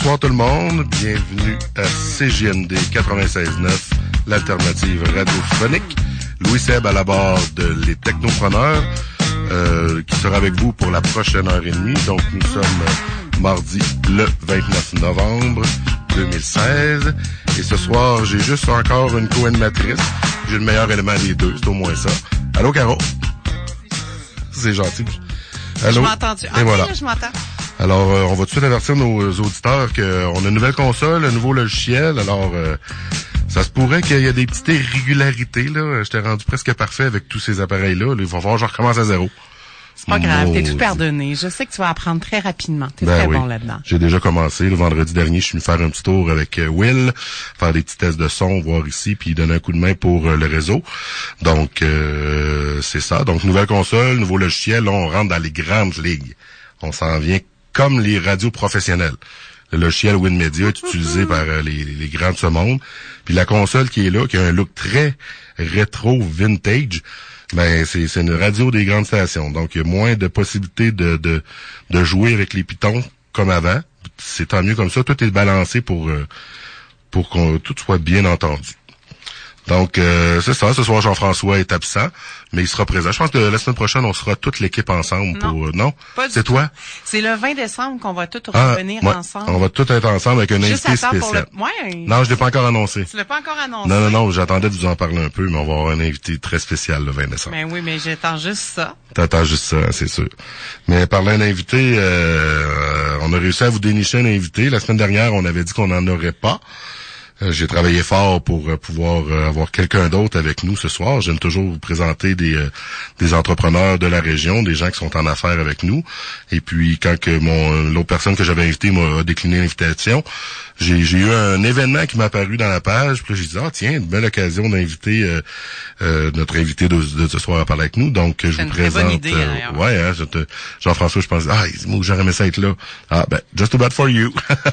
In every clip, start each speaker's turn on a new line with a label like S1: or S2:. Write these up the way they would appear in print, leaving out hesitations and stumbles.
S1: Bonsoir tout le monde, bienvenue à CJMD 96.9, l'alternative radiophonique. Louis Seb à la barre de Les Technopreneurs, qui sera avec vous pour la prochaine heure et demie. Donc nous sommes mardi le 29 novembre 2016. Et ce soir, j'ai juste encore une co-animatrice. J'ai le meilleur élément des deux, c'est au moins ça. Allô, Caro? C'est gentil. Allô?
S2: Je m'entends.
S1: Et voilà.
S2: Là, je m'entends.
S1: Alors, on va tout de suite avertir nos auditeurs qu'on a une nouvelle console, un nouveau logiciel. Alors, ça se pourrait qu'il y ait des petites irrégularités, là. Je t'ai rendu presque parfait avec tous ces appareils-là. Il va falloir que je recommence à zéro.
S2: C'est pas grave, t'es tout pardonné. Je sais que tu vas apprendre très rapidement. T'es très bon là-dedans.
S1: J'ai déjà commencé. Le vendredi dernier, je suis venu faire un petit tour avec Will, faire des petits tests de son, voir ici, puis donner un coup de main pour le réseau. Donc, c'est ça. Donc, nouvelle console, nouveau logiciel. Là, on rentre dans les grandes ligues. On s'en vient comme les radios professionnelles. Le logiciel WinMedia est utilisé par les grands de ce monde. Puis la console qui est là, qui a un look très rétro vintage, ben c'est une radio des grandes stations. Donc il y a moins de possibilités de jouer avec les pitons comme avant. C'est tant mieux comme ça. Tout est balancé pour que tout soit bien entendu. Donc, c'est ça. Ce soir, Jean-François est absent, mais il sera présent. Je pense que la semaine prochaine, on sera toute l'équipe ensemble pour... Non? C'est toi?
S2: C'est le 20 décembre qu'on va tous revenir ensemble.
S1: On va tous être ensemble avec un invité spécial. Non, je l'ai pas encore annoncé.
S2: Tu l'as pas encore annoncé?
S1: Non, j'attendais de vous en parler un peu, mais on va avoir un invité très spécial le 20 décembre.
S2: Ben oui, mais j'attends juste ça.
S1: T'attends juste ça, c'est sûr. Mais parlant d'un invité, on a réussi à vous dénicher un invité. La semaine dernière, on avait dit qu'on n'en aurait pas. J'ai travaillé fort pour pouvoir avoir quelqu'un d'autre avec nous ce soir. J'aime toujours vous présenter des entrepreneurs de la région, des gens qui sont en affaires avec nous. Et puis quand que l'autre personne que j'avais invitée m'a décliné l'invitation, j'ai eu un événement qui m'a apparu dans la page. Puis là, j'ai dit tiens, une belle occasion d'inviter notre invité de ce soir à parler avec nous. Donc je vous présente.
S2: Bonne idée,
S1: Jean-François, je pense j'aurais aimé ça être là. Ben just about for you.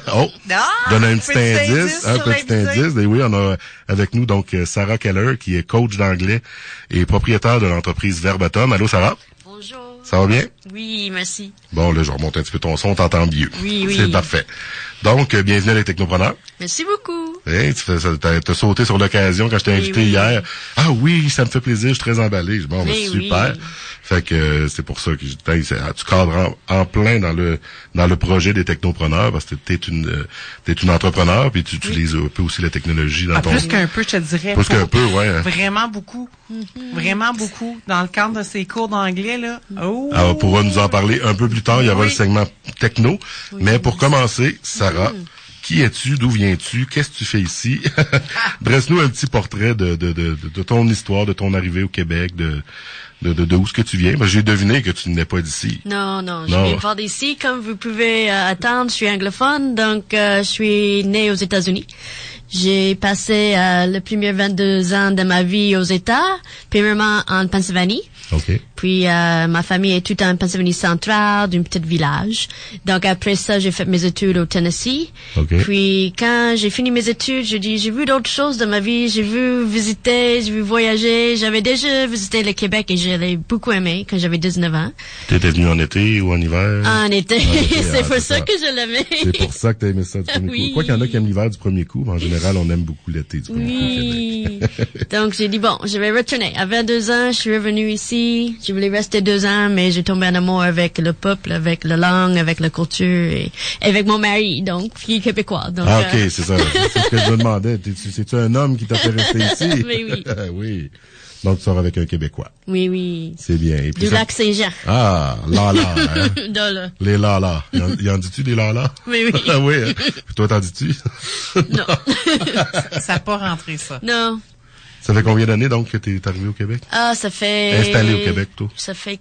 S1: Donne un petit indice, un petit indice. Et oui, on a avec nous donc Sarah Keller qui est coach d'anglais et propriétaire de l'entreprise Verbatim. Allô Sarah?
S3: Bonjour.
S1: Ça va bien?
S3: Oui, merci.
S1: Bon, là, je remonte un petit peu ton son, t'entends mieux.
S3: Oui.
S1: C'est parfait. Donc, bienvenue à les Technopreneurs.
S3: Merci beaucoup.
S1: Hey, t'as sauté sur l'occasion quand je t'ai invité hier. Ah oui, ça me fait plaisir, je suis très emballé. Bon, super.
S3: Oui.
S1: Fait que c'est pour ça que tu cadres en plein dans le projet des Technopreneurs parce que t'es une entrepreneur puis tu utilises un peu aussi la technologie dans ton...
S2: Plus qu'un peu, je te dirais.
S1: Plus qu'un peu, ouais.
S2: Vraiment beaucoup. Vraiment beaucoup. Dans le cadre de ces cours d'anglais, là.
S1: Alors, on pourra nous en parler un peu plus tard. Il y aura le segment techno. Mais pour commencer, Sarah, qui es-tu? D'où viens-tu? Qu'est-ce que tu fais ici? Dresse-nous un petit portrait de ton histoire, de ton arrivée au Québec, de où est-ce que tu viens? J'ai deviné que tu n'es pas d'ici.
S3: Non, je viens pas d'ici. Comme vous pouvez attendre, je suis anglophone, donc je suis née aux États-Unis. J'ai passé les premiers 22 ans de ma vie aux États, premièrement en Pennsylvanie.
S1: Okay.
S3: Puis ma famille est toute en Pennsylvanie centrale, d'un petit village. Donc après ça, j'ai fait mes études au Tennessee.
S1: Okay.
S3: Puis quand j'ai fini mes études, j'ai vu d'autres choses de ma vie. J'ai vu visiter, j'ai vu voyager. J'avais déjà visité le Québec et je l'ai beaucoup aimé quand j'avais 19 ans.
S1: T'étais venu en été ou en hiver?
S3: En été. C'est pour ça que je l'aimais.
S1: C'est pour ça que t'as aimé ça du premier coup. Quoi qu'il y en a qui aiment l'hiver du premier coup, mais en général, on aime beaucoup l'été du premier coup.
S3: Donc j'ai dit je vais retourner. À 22 ans, je suis revenue ici. Je voulais rester 2 ans, mais j'ai tombé en amour avec le peuple, avec la langue, avec la culture et avec mon mari, donc, qui est québécois. Donc,
S1: OK, c'est ça. C'est ce que je me demandais. C'est-tu un homme qui t'a fait rester ici?
S3: Oui.
S1: Oui. Donc, tu sors avec un Québécois.
S3: Oui.
S1: C'est bien. Et puis
S3: du lac Saint-Jean.
S1: Ah, là.
S3: Là.
S1: Les là. Y en dis-tu des là?
S3: Oui.
S1: Ah oui. Hein? Puis toi, t'en dis-tu?
S3: Non.
S2: Ça n'a pas rentré, ça.
S3: Non.
S1: Ça fait combien d'années, donc, que t'es arrivé au Québec?
S3: Ça fait...
S1: Installé au Québec, toi?
S3: Ça fait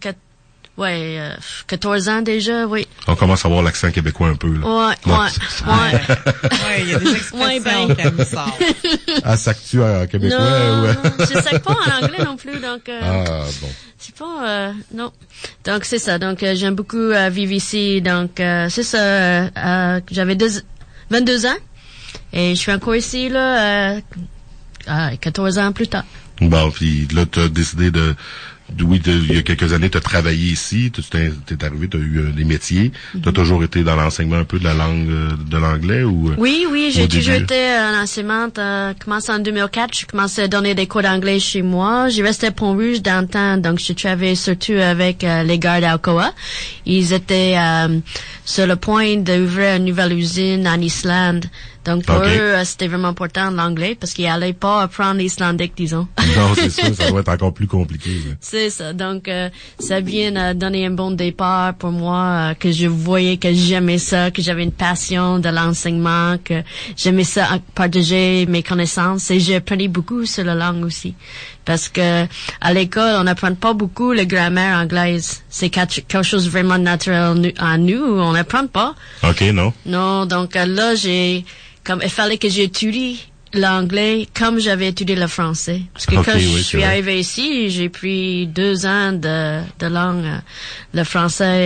S3: 14 ans déjà, oui.
S1: On commence à avoir l'accent québécois un peu, là.
S3: Ouais,
S2: il y a des expressions qu'elle nous sort.
S1: Ah, sac-tu en québécois?
S3: Non,
S1: ouais.
S3: Je sac pas en anglais non plus, donc...
S1: bon.
S3: C'est pas... non. Donc, c'est ça. Donc, j'aime beaucoup vivre ici. Donc, c'est ça. J'avais 22 ans. Et je suis encore ici, là... 14 ans plus tard.
S1: Bon, puis là, tu as décidé oui, il y a quelques années, tu as travaillé ici, t'es arrivé, tu as eu des métiers. Tu as toujours été dans l'enseignement un peu de la langue de l'anglais ou
S3: Oui, j'ai toujours été enseignante. Commencé en 2004, j'ai commencé à donner des cours d'anglais chez moi. J'ai resté à Pont-Rouge dans le temps, donc j'ai travaillé surtout avec les gars d'Alcoa. Ils étaient sur le point d'ouvrir une nouvelle usine en Islande. Donc, pour eux, c'était vraiment important l'anglais parce qu'ils allaient pas apprendre l'islandique, disons.
S1: Non, c'est ça, ça doit être encore plus compliqué. Mais.
S3: C'est ça. Donc, ça vient donner un bon départ pour moi, que je voyais que j'aimais ça, que j'avais une passion de l'enseignement, que j'aimais ça partager mes connaissances et j'ai appris beaucoup sur la langue aussi. Parce que à l'école, on n'apprend pas beaucoup la grammaire anglaise. C'est quelque chose vraiment naturel à nous, on n'apprend pas.
S1: OK, non?
S3: Non, donc là, il fallait que j'étudie l'anglais comme j'avais étudié le français. Parce que quand je suis arrivée ici, j'ai pris 2 ans de langue, le français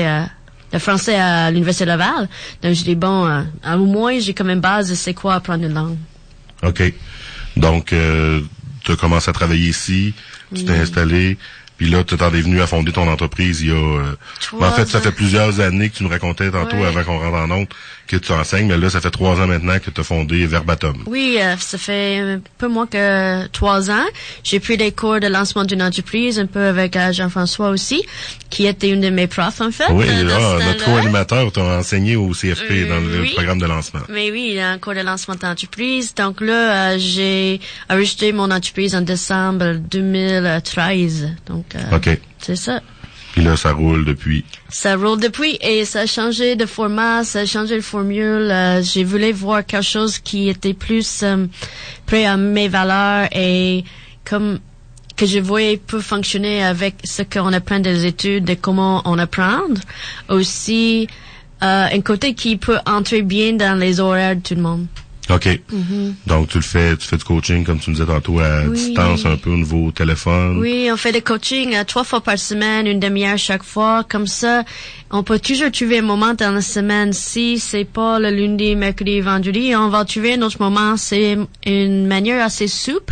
S3: à l'Université Laval. Donc, j'ai dit, bon, au moins, j'ai comme une base de c'est quoi apprendre une langue.
S1: OK. Donc, tu as commencé à travailler ici, tu t'es installé, puis là, tu t'en es venu à fonder ton entreprise il y a... en fait, ça fait plusieurs années que tu nous racontais tantôt, avant qu'on rentre en ondes, que tu enseignes, mais là, ça fait 3 ans maintenant que tu as fondé Verbatim.
S3: Oui, ça fait un peu moins que 3 ans. J'ai pris des cours de lancement d'une entreprise, un peu avec Jean-François aussi, qui était une de mes profs, en fait.
S1: Oui, notre co-animateur t'a enseigné au CFP dans le programme de lancement.
S3: Mais oui, il a un cours de lancement d'entreprise. Donc là, j'ai enregistré mon entreprise en décembre 2013. Donc, c'est ça.
S1: Puis là, ça roule depuis.
S3: Ça roule depuis et ça a changé de format, ça a changé de formule. J'ai voulu voir quelque chose qui était plus près à mes valeurs et comme que je voyais peut fonctionner avec ce qu'on apprend des études, de comment on apprend. Aussi, un côté qui peut entrer bien dans les horaires de tout le monde.
S1: OK. Donc, tu fais du coaching, comme tu me disais tantôt, à distance, un peu au niveau téléphone.
S3: Oui, on fait des coachings 3 fois par semaine, une demi-heure chaque fois. Comme ça, on peut toujours trouver un moment dans la semaine. Si c'est pas le lundi, mercredi, vendredi, on va trouver un autre moment. C'est une manière assez souple.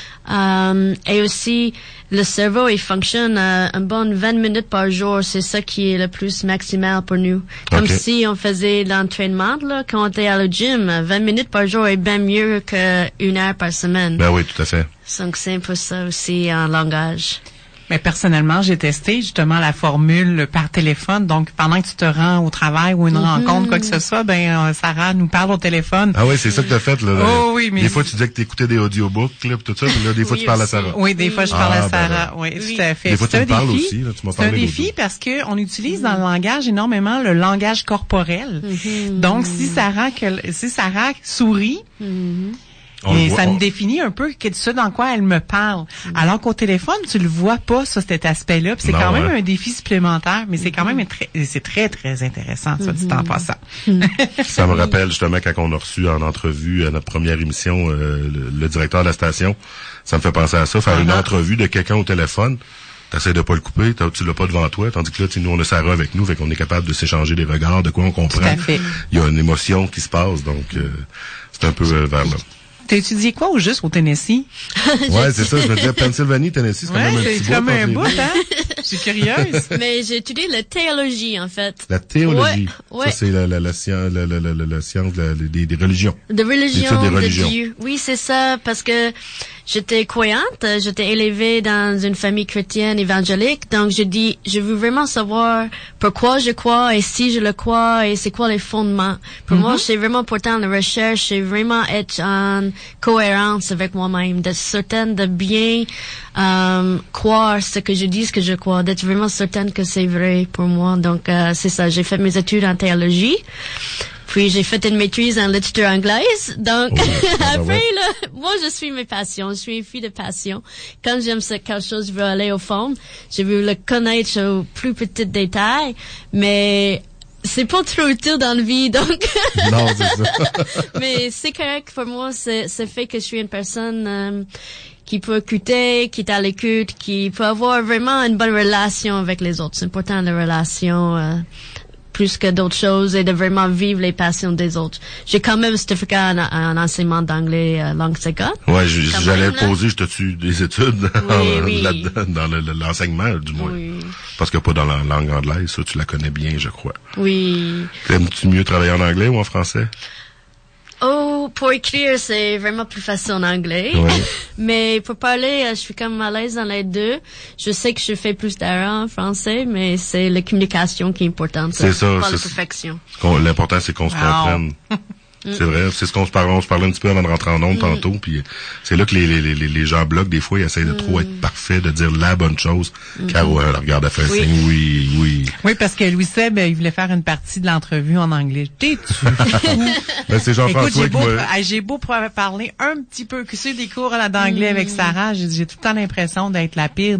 S3: Et aussi, le cerveau, il fonctionne une bonne 20 minutes par jour. C'est ça qui est le plus maximal pour nous. Comme si on faisait l'entraînement, là, quand on était à le gym. 20 minutes par jour est bien mieux que 1 heure par semaine.
S1: Ben oui, tout à fait.
S3: Donc, c'est un peu ça aussi en langage.
S2: Mais personnellement, j'ai testé justement la formule par téléphone. Donc, pendant que tu te rends au travail ou une rencontre, quoi que ce soit, Sarah nous parle au téléphone.
S1: Ah oui, c'est ça que t'as fait, là.
S2: Oh oui, mais...
S1: Des fois, tu disais que t'écoutais des audiobooks, là, pis tout ça, puis là, des fois, tu parles à Sarah.
S2: Oui, des fois, je parle à Sarah. Oui, tout à fait.
S1: Des fois, tu me parles aussi, là. Tu m'as parlé
S2: c'est un défi parce que on utilise dans le langage énormément le langage corporel. Donc, si Sarah sourit, et ça me définit un peu ce dans quoi elle me parle. Alors qu'au téléphone, tu le vois pas, ça, cet aspect-là. Puis c'est quand même un défi supplémentaire, mais c'est quand même c'est très, très intéressant, ça, dit en passant.
S1: Ça me rappelle justement quand on a reçu en entrevue à notre première émission le directeur de la station. Ça me fait penser à ça, faire une entrevue de quelqu'un au téléphone. T'essaies de pas le couper, tu l'as pas devant toi, tandis que là, nous, on a Sarah avec nous, fait qu'on est capable de s'échanger des regards, de quoi on comprend.
S2: Tout à fait.
S1: Il y a une émotion qui se passe, donc c'est un peu vers là.
S2: T'as étudié quoi au juste au Tennessee?
S1: Ouais, c'est ça. Je me disais Pennsylvanie, Tennessée, c'est quand même un petit bout.
S2: C'est comme un bout, hein? Je suis curieuse.
S3: Mais j'ai étudié la théologie, en fait.
S1: La théologie. Ouais. Ça, c'est la science des religions.
S3: De religion,
S1: des religions.
S3: De Dieu. Oui, c'est ça, parce que j'étais croyante, j'étais élevée dans une famille chrétienne évangélique, donc je veux vraiment savoir pourquoi je crois et si je le crois et c'est quoi les fondements. Pour moi, c'est vraiment important la recherche, c'est vraiment être en cohérence avec moi-même, d'être certaine de bien croire ce que je dis, ce que je crois, d'être vraiment certaine que c'est vrai pour moi. Donc, c'est ça, j'ai fait mes études en théologie. Puis j'ai fait une maîtrise en littérature anglaise. Donc après là, moi je suis mes passions, je suis une fille de passion. Quand j'aime quelque chose, je veux aller au fond. Je veux le connaître au plus petit détail, mais c'est pas trop utile dans la vie, donc.
S1: Non, c'est ça.
S3: Mais c'est correct pour moi, c'est fait que je suis une personne qui peut écouter, qui est à l'écoute, qui peut avoir vraiment une bonne relation avec les autres. C'est important la relation plus que d'autres choses et de vraiment vivre les passions des autres. J'ai quand même un certificat en enseignement d'anglais langue seconde.
S1: Ouais, j'allais poser, je t'ai-tu des études
S3: là-dedans,
S1: dans l'enseignement, du moins.
S2: Oui.
S1: Parce que pas dans la langue anglaise, ça, tu la connais bien, je crois.
S3: Oui.
S1: Aimes-tu mieux travailler en anglais ou en français?
S3: Oh, pour écrire, c'est vraiment plus facile en anglais.
S1: Ouais.
S3: Mais pour parler, je suis comme à l'aise dans les deux. Je sais que je fais plus d'erreurs en français, mais c'est la communication qui est importante.
S1: C'est ça.
S3: Pas la perfection.
S1: L'important, c'est qu'on se comprenne. C'est vrai, c'est ce qu'on se parlait un petit peu avant de rentrer en ondes tantôt, puis c'est là que les gens bloquent, des fois, ils essayent de trop être parfaits, de dire la bonne chose. Caro, elle regarde, elle fait un signe, oui.
S2: Oui, parce que Louis Seb, il voulait faire une partie de l'entrevue en anglais. T'es-tu fou?
S1: Ben, c'est Jean-François
S2: j'ai beau parler un petit peu, que c'est des cours d'anglais avec Sarah, j'ai tout le temps l'impression d'être la pire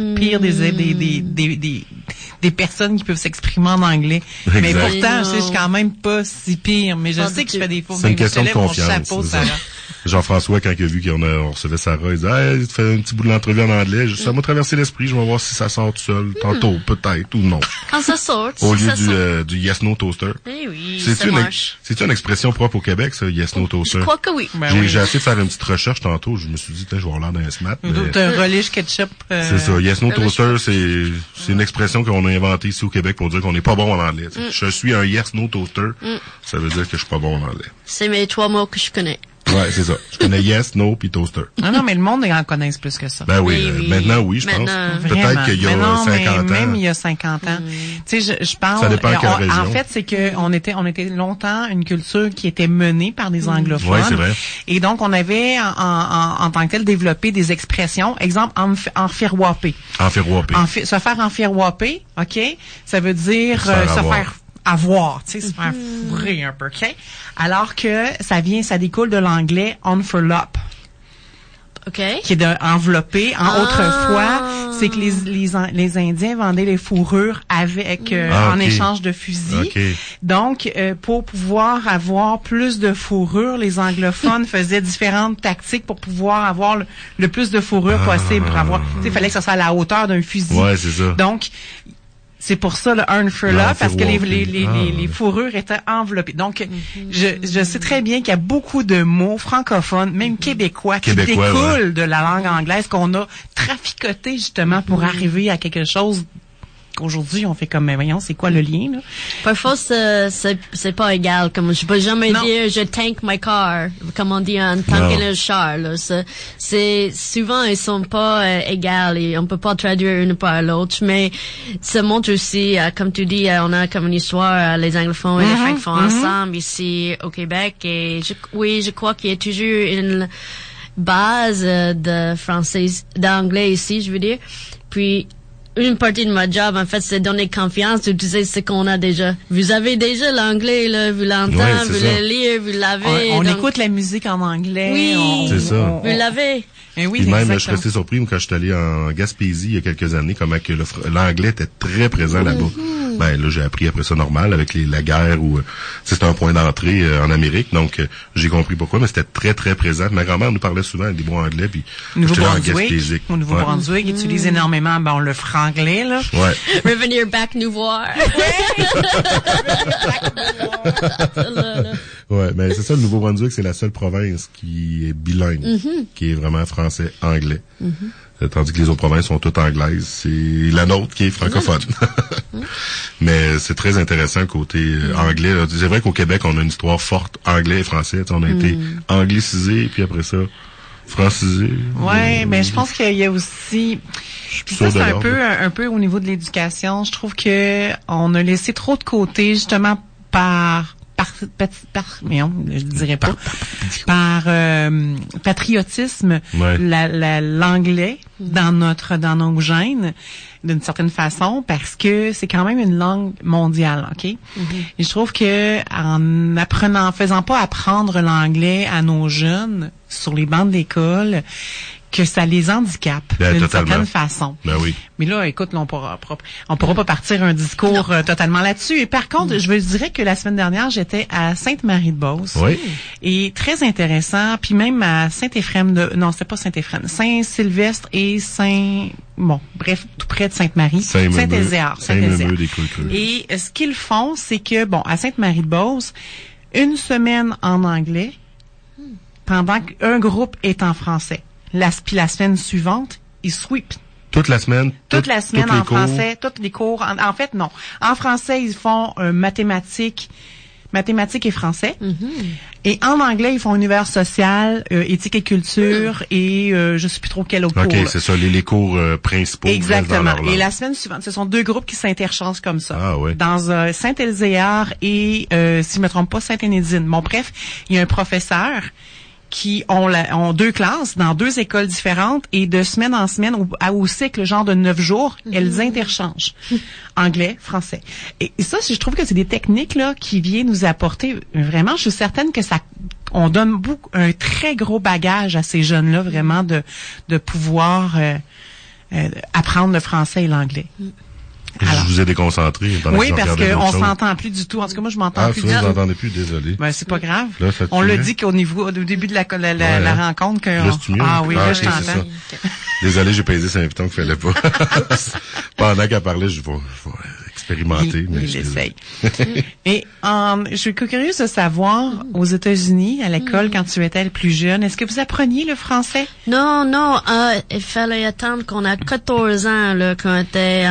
S2: des personnes qui peuvent s'exprimer en anglais.
S1: Exact.
S2: Mais pourtant, je suis quand même pas si pire, mais je sais que je fais des fautes.
S1: C'est une question de confiance.
S2: Chapeau, Sarah.
S1: Jean-François, quand il a vu qu'on recevait Sarah, il dit, hey, tu fais un petit bout de l'entrevue en anglais. Ça m'a traversé l'esprit. Je vais voir si ça sort tout seul. Tantôt, peut-être, ou non.
S3: Quand ça sort.
S1: Au lieu du Yes No Toaster.
S3: Eh oui,
S1: ça marche. C'est une expression propre au Québec, ça, Yes No Toaster?
S3: Je crois que oui.
S1: J'ai essayé de faire une petite recherche tantôt. Je me suis dit, je vais avoir l'air d'un smat.
S2: D'un relish ketchup.
S1: C'est ça. Yes No Toaster, c'est une expression qu'on a inventée ici au Québec pour dire qu'on n'est pas bon en anglais. Je suis un Yes No Toaster. Ça veut dire que je suis pas bon en anglais.
S3: C'est mes 3 mots que je connais.
S1: Ouais, c'est ça. Je connais yes, no, puis toaster.
S2: Non, mais le monde en connaisse plus que ça.
S1: Ben oui, maintenant, oui, je pense. Peut-être qu'il y a 50 ans.
S2: Même il y a 50 ans. Tu sais, je parle.
S1: Ça dépend quelle région.
S2: En fait, c'est que on était longtemps une culture qui était menée par des anglophones.
S1: Oui, c'est vrai.
S2: Et donc, on avait, en tant que tel, développé des expressions. Exemple, enfirouaper.
S1: Enfirouaper.
S2: Se faire enfirouaper, OK? Ça veut dire se faire avoir, tu sais, se faire fourrer un peu, OK? Alors que ça découle de l'anglais envelope.
S3: OK.
S2: Qui est d'envelopper. Autrefois, c'est que les Indiens vendaient les fourrures avec, en échange de fusils.
S1: Okay.
S2: Donc, pour pouvoir avoir plus de fourrure, les anglophones faisaient différentes tactiques pour pouvoir avoir le plus de fourrure possible. Pour avoir, tu sais, il fallait que ça soit à la hauteur d'un fusil.
S1: Ouais, c'est ça.
S2: Donc, c'est pour ça le envelope, parce que les fourrures étaient enveloppées. Donc, je sais très bien qu'il y a beaucoup de mots francophones, même québécois qui découlent de la langue anglaise qu'on a traficoté justement pour arriver à quelque chose qu'aujourd'hui on fait comme, mais voyons, c'est quoi le lien, là?
S3: Parfois, c'est pas égal. Comme je peux jamais dire je tank my car, comme on dit en tanker le char, là. C'est souvent ils sont pas égales et on peut pas traduire une par l'autre, mais ça montre aussi, comme tu dis, on a comme une histoire, les anglophones et les francophones ensemble ici au Québec, et je crois qu'il y a toujours une base de français, d'anglais ici, je veux dire. Puis une partie de ma job, en fait, c'est donner confiance, d'utiliser ce qu'on a déjà. Vous avez déjà l'anglais, là, vous l'entendez, vous le lire, vous l'avez.
S2: On écoute la musique en anglais.
S1: Oui, c'est ça.
S3: Vous l'avez.
S2: Oui,
S1: puis même, je suis resté surpris quand je suis allé en Gaspésie il y a quelques années, comment que l'anglais était très présent là-bas. Ben là, j'ai appris après ça normal avec la guerre où c'était un point d'entrée en Amérique, donc j'ai compris pourquoi, mais c'était très très présent. Ma grand-mère nous parlait souvent des mots anglais, puis j'étais là en Gaspésie.
S2: Au Nouveau-Brunswick, utilise énormément le franglais, là.
S1: Ouais.
S3: Revenir back nous voir.
S1: Ouais, mais c'est ça, le Nouveau-Brunswick, c'est la seule province qui est bilingue, qui est vraiment français-anglais. Tandis que les autres provinces sont toutes anglaises. C'est la nôtre qui est francophone. Mais c'est très intéressant côté anglais. C'est vrai qu'au Québec, on a une histoire forte anglais et français. On a été anglicisé, puis après ça, francisé.
S2: Ouais, mais je pense qu'il y a aussi... Ça, c'est un peu au niveau de l'éducation. Je trouve que on a laissé trop de côté, justement, je dirais pas, par patriotisme, l'anglais dans nos gènes, d'une certaine façon, parce que c'est quand même une langue mondiale, OK? Et je trouve que en faisant pas apprendre l'anglais à nos jeunes sur les bancs de l'école, que ça les handicape d'une certaine façon.
S1: Ben oui.
S2: Mais là, écoute, là, on pourra pas partir un discours totalement là-dessus. Et par contre, je dirais que la semaine dernière, j'étais à Sainte-Marie-de-Beauce.
S1: Oui.
S2: Et très intéressant. Puis même à Saint-Éphrem non, c'était pas Saint-Éphrem. Saint-Sylvestre et bref, tout près de Sainte-Marie. Saint-Ézéard. Et ce qu'ils font, c'est que, à Sainte-Marie-de-Beauce, une semaine en anglais, pendant qu'un groupe est en français. Puis la semaine suivante, ils sweep.
S1: Toute la semaine
S2: en français, tous les cours. En fait, non. En français, ils font mathématiques et français. Et en anglais, ils font univers social, éthique et culture et je sais plus trop quel autre cours.
S1: OK, c'est ça, les cours principaux.
S2: Exactement. Et la semaine suivante, ce sont deux groupes qui s'interchangent comme ça.
S1: Ah oui.
S2: Dans Saint-Ézéard et, si je me trompe pas, Sainte-Énédine. Bon, bref, il y a un professeur qui ont deux classes dans deux écoles différentes et de semaine en semaine au cycle genre de 9 jours, elles interchangent anglais, français. Et ça, je trouve que c'est des techniques là qui viennent nous apporter vraiment. Je suis certaine que on donne un très gros bagage à ces jeunes-là vraiment de pouvoir apprendre le français et l'anglais.
S1: Alors, je vous ai déconcentré.
S2: Oui, parce qu'on s'entend plus du tout. En tout cas, moi, je m'entends plus du tout.
S1: Ah, vous n'entendez plus, désolé.
S2: Ben, c'est pas grave.
S1: Là,
S2: on l'a dit au début de la rencontre que...
S1: Ah
S2: oui, là, je t'entends.
S1: Désolé, j'ai pesé sur un piton qu'il fallait pas. Pendant qu'elle parlait, je vais expérimenter.
S2: Il essaye. Et je suis curieuse de savoir, aux États-Unis, à l'école, quand tu étais plus jeune, est-ce que vous appreniez le français?
S3: Non. Il fallait attendre qu'on a 14 ans, là, qu'on était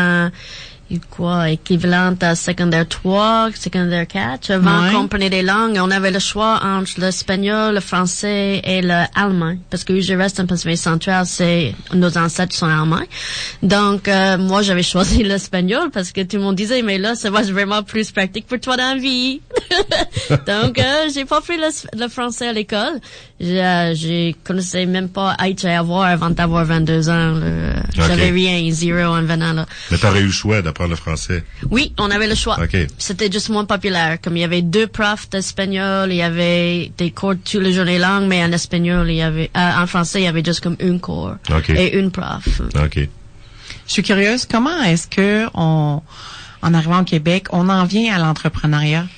S3: équivalente à secondaire 3, secondaire 4, avant qu'on prenait des langues. On avait le choix entre l'espagnol, le français et l'allemand. Parce que je reste en Pennsylvanie centrale, nos ancêtres sont allemands. Donc, moi, j'avais choisi l'espagnol parce que tout le monde disait, mais là, ça va être vraiment plus pratique pour toi dans la vie. Donc, j'ai pas pris le français à l'école. Je connaissais même pas avoir avant d'avoir 22 ans. J'avais rien, zéro en venant là.
S1: Mais t'aurais eu le choix d'apprendre le français?
S3: Oui, on avait le choix.
S1: Okay.
S3: C'était juste moins populaire. Comme il y avait 2 profs d'espagnol, il y avait des cours tous les jours les langues, mais en espagnol, en français, il y avait juste comme un cours. Et une prof.
S1: OK.
S2: Je suis curieuse, comment est-ce que en arrivant au Québec, on en vient à l'entrepreneuriat?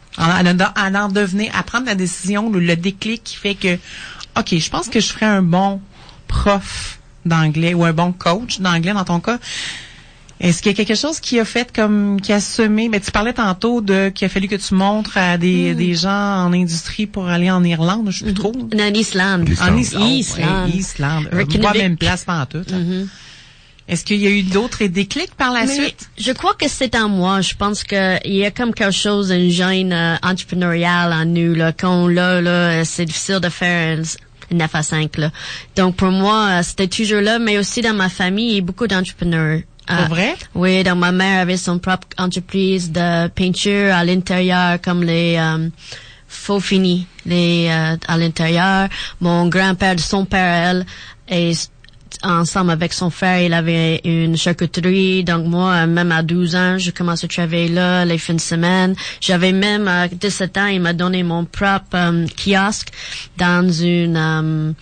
S2: À prendre la décision, le déclic qui fait que, OK, je pense que je ferais un bon prof d'anglais ou un bon coach d'anglais dans ton cas. Est-ce qu'il y a quelque chose qui a fait qui a semé, mais tu parlais tantôt qu'il a fallu que tu montres à des gens en industrie pour aller en Irlande, je sais plus trop.
S3: En Islande.
S2: Islande. Pas même place pas en tout. Est-ce qu'il y a eu d'autres déclics par la suite?
S3: Je crois que c'est en moi. Je pense que il y a comme quelque chose, une gêne entrepreneuriale en nous, là. C'est difficile de faire 9 à 5, là. Donc, pour moi, c'était toujours là, mais aussi dans ma famille, il y a beaucoup d'entrepreneurs.
S2: C'est vrai?
S3: Oui, donc ma mère avait son propre entreprise de peinture à l'intérieur, comme les faux finis, à l'intérieur. Mon grand-père, son père, ensemble avec son frère, il avait une charcuterie. Donc moi, même à 12 ans, je commençais à travailler là les fins de semaine. J'avais même à 17 ans, il m'a donné mon propre kiosque dans une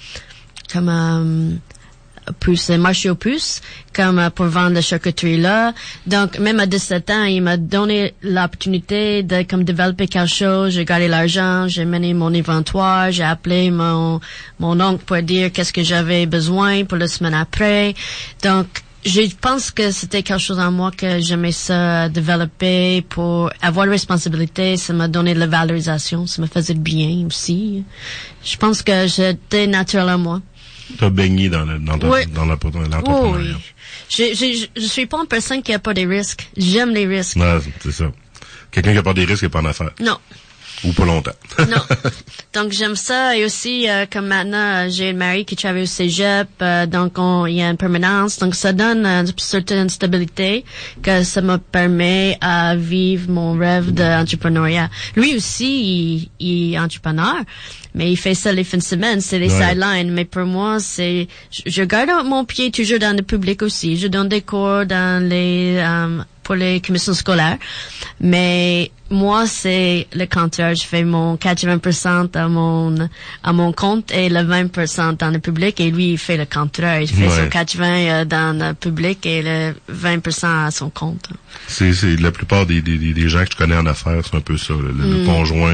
S3: marché aux puces, comme pour vendre la charcuterie là. Donc même à 17 ans, il m'a donné l'opportunité de développer quelque chose. J'ai gardé l'argent, j'ai mené mon inventoire, j'ai appelé mon oncle pour dire qu'est-ce que j'avais besoin pour la semaine après. Donc je pense que c'était quelque chose en moi que j'aimais ça développer pour avoir la responsabilité. Ça m'a donné de la valorisation, ça me faisait bien aussi. Je pense que j'étais naturel à moi.
S1: T'as baigné dans l'entrepreneuriat.
S3: Oui. Je suis pas une personne qui a pas des risques. J'aime les risques.
S1: Ouais, c'est ça. Quelqu'un qui a pas des risques n'est pas en affaires.
S3: Non.
S1: Ou pas longtemps.
S3: Non. Donc, j'aime ça. Et aussi, comme maintenant, j'ai un mari qui travaille au cégep, donc il y a une permanence. Donc, ça donne une certaine stabilité que ça me permet à vivre mon rêve d'entrepreneuriat. Lui aussi, il est entrepreneur. Mais il fait ça les fins de semaine, c'est les sidelines. Mais pour moi, je garde mon pied toujours dans le public aussi. Je donne des cours dans les pour les commissions scolaires. Mais moi, c'est le compteur. Je fais mon 80% à mon compte et le 20% dans le public. Et lui, il fait le compteur. Il fait son 80 dans le public et le 20% à son compte.
S1: C'est la plupart des gens que je connais en affaires, c'est un peu ça. Le conjoint,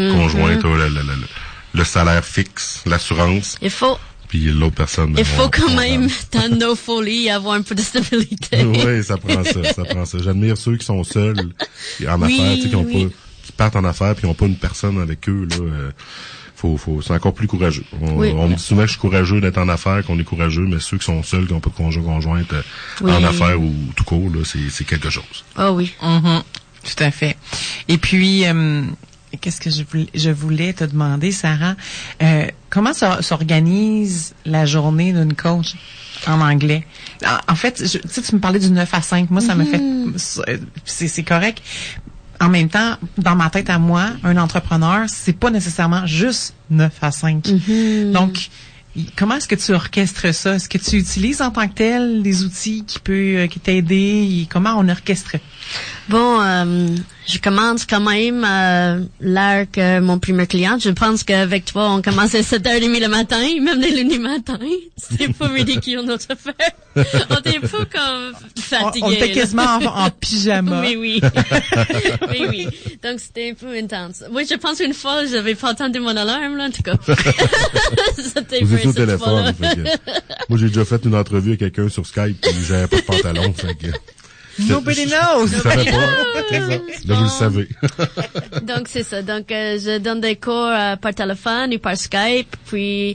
S1: le salaire fixe, l'assurance.
S3: Il faut...
S1: Puis l'autre personne...
S3: Il faut quand même, dans nos folies, avoir un peu de stabilité.
S1: Oui, ça prend ça. J'admire ceux qui sont seuls en affaires, tu sais, qui partent en affaires puis qui n'ont pas une personne avec eux, là. C'est encore plus courageux. On me dit souvent que je suis courageux d'être en affaires, qu'on est courageux, mais ceux qui sont seuls, qui n'ont pas de conjointe en affaires ou tout court, là, c'est quelque chose.
S3: Ah oui.
S2: Tout à fait. Et puis... qu'est-ce que je voulais te demander, Sarah? Comment s'organise la journée d'une coach en anglais? En fait, tu me parlais du 9 à 5. Moi, ça me fait... C'est correct. En même temps, dans ma tête à moi, un entrepreneur, c'est pas nécessairement juste 9 à 5. Donc, comment est-ce que tu orchestres ça? Est-ce que tu utilises en tant que tel des outils qui t'aider? Comment on orchestre?
S3: Bon, je commence quand même l'heure que mon premier client. Je pense qu'avec toi, on commence à 7h30 le matin, même le lundi matin. C'est pas ridicule notre affaire. On était pas comme fatigués.
S2: On était quasiment en pyjama.
S3: Mais oui. Mais oui. Donc c'était un peu intense. Oui, je pense une fois, j'avais pas entendu mon alarme, là, en tout cas.
S1: Vous étiez au téléphone. Moi, j'ai déjà fait une entrevue avec quelqu'un sur Skype et j'avais pas de pantalon.
S2: Nobody knows.
S1: Je savais pas. Là, vous le savez.
S3: Donc, c'est ça. Donc, je donne des cours par téléphone et par Skype. Puis,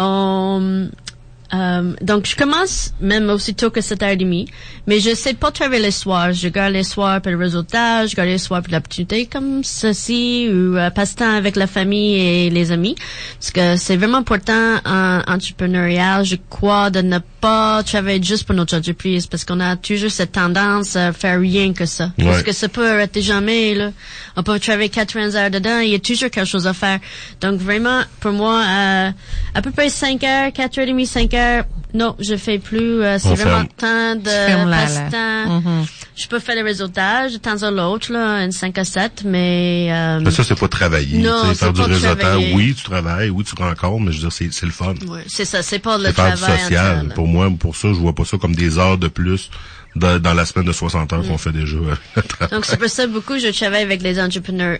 S3: donc, je commence même aussitôt que 7h30. Mais je sais pas travailler les soirs. Je garde les soirs pour le résultat. Je garde les soirs pour l'opportunité comme ceci ou passe-temps avec la famille et les amis. Parce que c'est vraiment important en entrepreneuriat, je crois, de ne pas travailler juste pour notre entreprise. Parce qu'on a toujours cette tendance à faire rien que ça.
S1: Ouais.
S3: Parce que ça peut arrêter jamais, là. On peut travailler 80 heures dedans. Il y a toujours quelque chose à faire. Donc, vraiment, pour moi, à peu près 5 heures, 4h30, 5 heures, non, je fais plus. C'est vraiment temps de passe-temps. Je peux faire les réseautage de temps à l'autre, là, une 5 à 7, mais
S1: ça, c'est pas travailler.
S3: Non,
S1: faire du réseautage.
S3: travailler.
S1: Oui, tu travailles, oui, tu rencontres, mais je veux dire, c'est le fun.
S3: Oui, c'est ça, c'est pas le
S1: c'est
S3: travail.
S1: C'est faire du social. Pour moi, pour ça, je vois pas ça comme des heures de plus dans la semaine de 60 heures qu'on fait déjà.
S3: Donc, c'est pour ça, beaucoup, je travaille avec les entrepreneurs,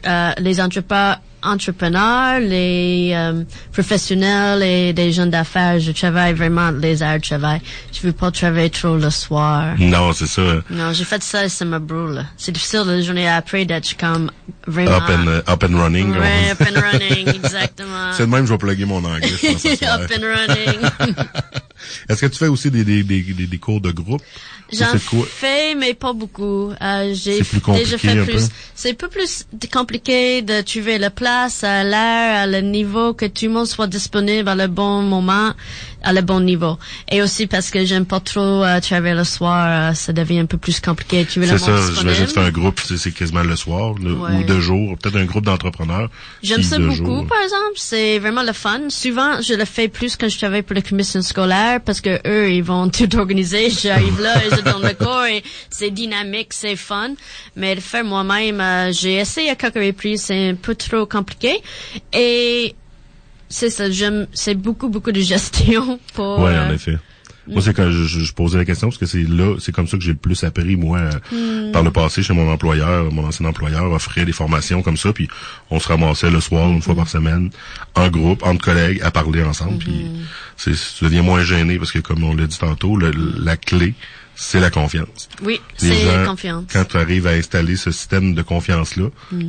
S3: les professionnels et des jeunes d'affaires. Je travaille vraiment les heures de travail. Je veux pas travailler trop le soir.
S1: Non, c'est ça.
S3: Non, j'ai fait ça et ça me brûle. C'est difficile la journée après d'être comme vraiment...
S1: Up and running.
S3: Ouais, up and running, exactement.
S1: C'est de même que je vais plugger mon anglais.
S3: Up and running.
S1: Est-ce que tu fais aussi des cours de groupe?
S3: J'en fais, mais pas beaucoup. J'ai déjà fait plus. C'est un peu plus compliqué de trouver la place, à l'heure, à le niveau, que tout le monde soit disponible à le bon moment, à le bon niveau. Et aussi parce que j'aime pas trop travailler le soir, ça devient un peu plus compliqué. Tu veux le monde disponible. C'est ça, j'imagine que tu fais un groupe, c'est quasiment le soir, ou 2 jours, peut-être un groupe d'entrepreneurs. J'aime ça beaucoup, par exemple. C'est vraiment le fun. Souvent, je le fais plus quand je travaille pour la commission scolaire, parce que eux, ils vont tout organiser. J'arrive là, je donne le cours et c'est dynamique, c'est fun. Mais le faire moi-même, j'ai essayé à quelques reprises, c'est un peu trop compliqué. Et c'est ça, c'est beaucoup de gestion pour...
S1: Ouais, en effet. Moi, c'est quand je posais la question, parce que c'est comme ça que j'ai le plus appris, moi, par le passé, chez mon employeur. Mon ancien employeur offrait des formations comme ça, puis on se ramassait le soir, une fois par semaine, en groupe, entre collègues, à parler ensemble, puis tu deviens moins gêné, parce que comme on l'a dit tantôt, la clé, c'est la confiance.
S3: Oui, c'est la confiance.
S1: Quand tu arrives à installer ce système de confiance-là,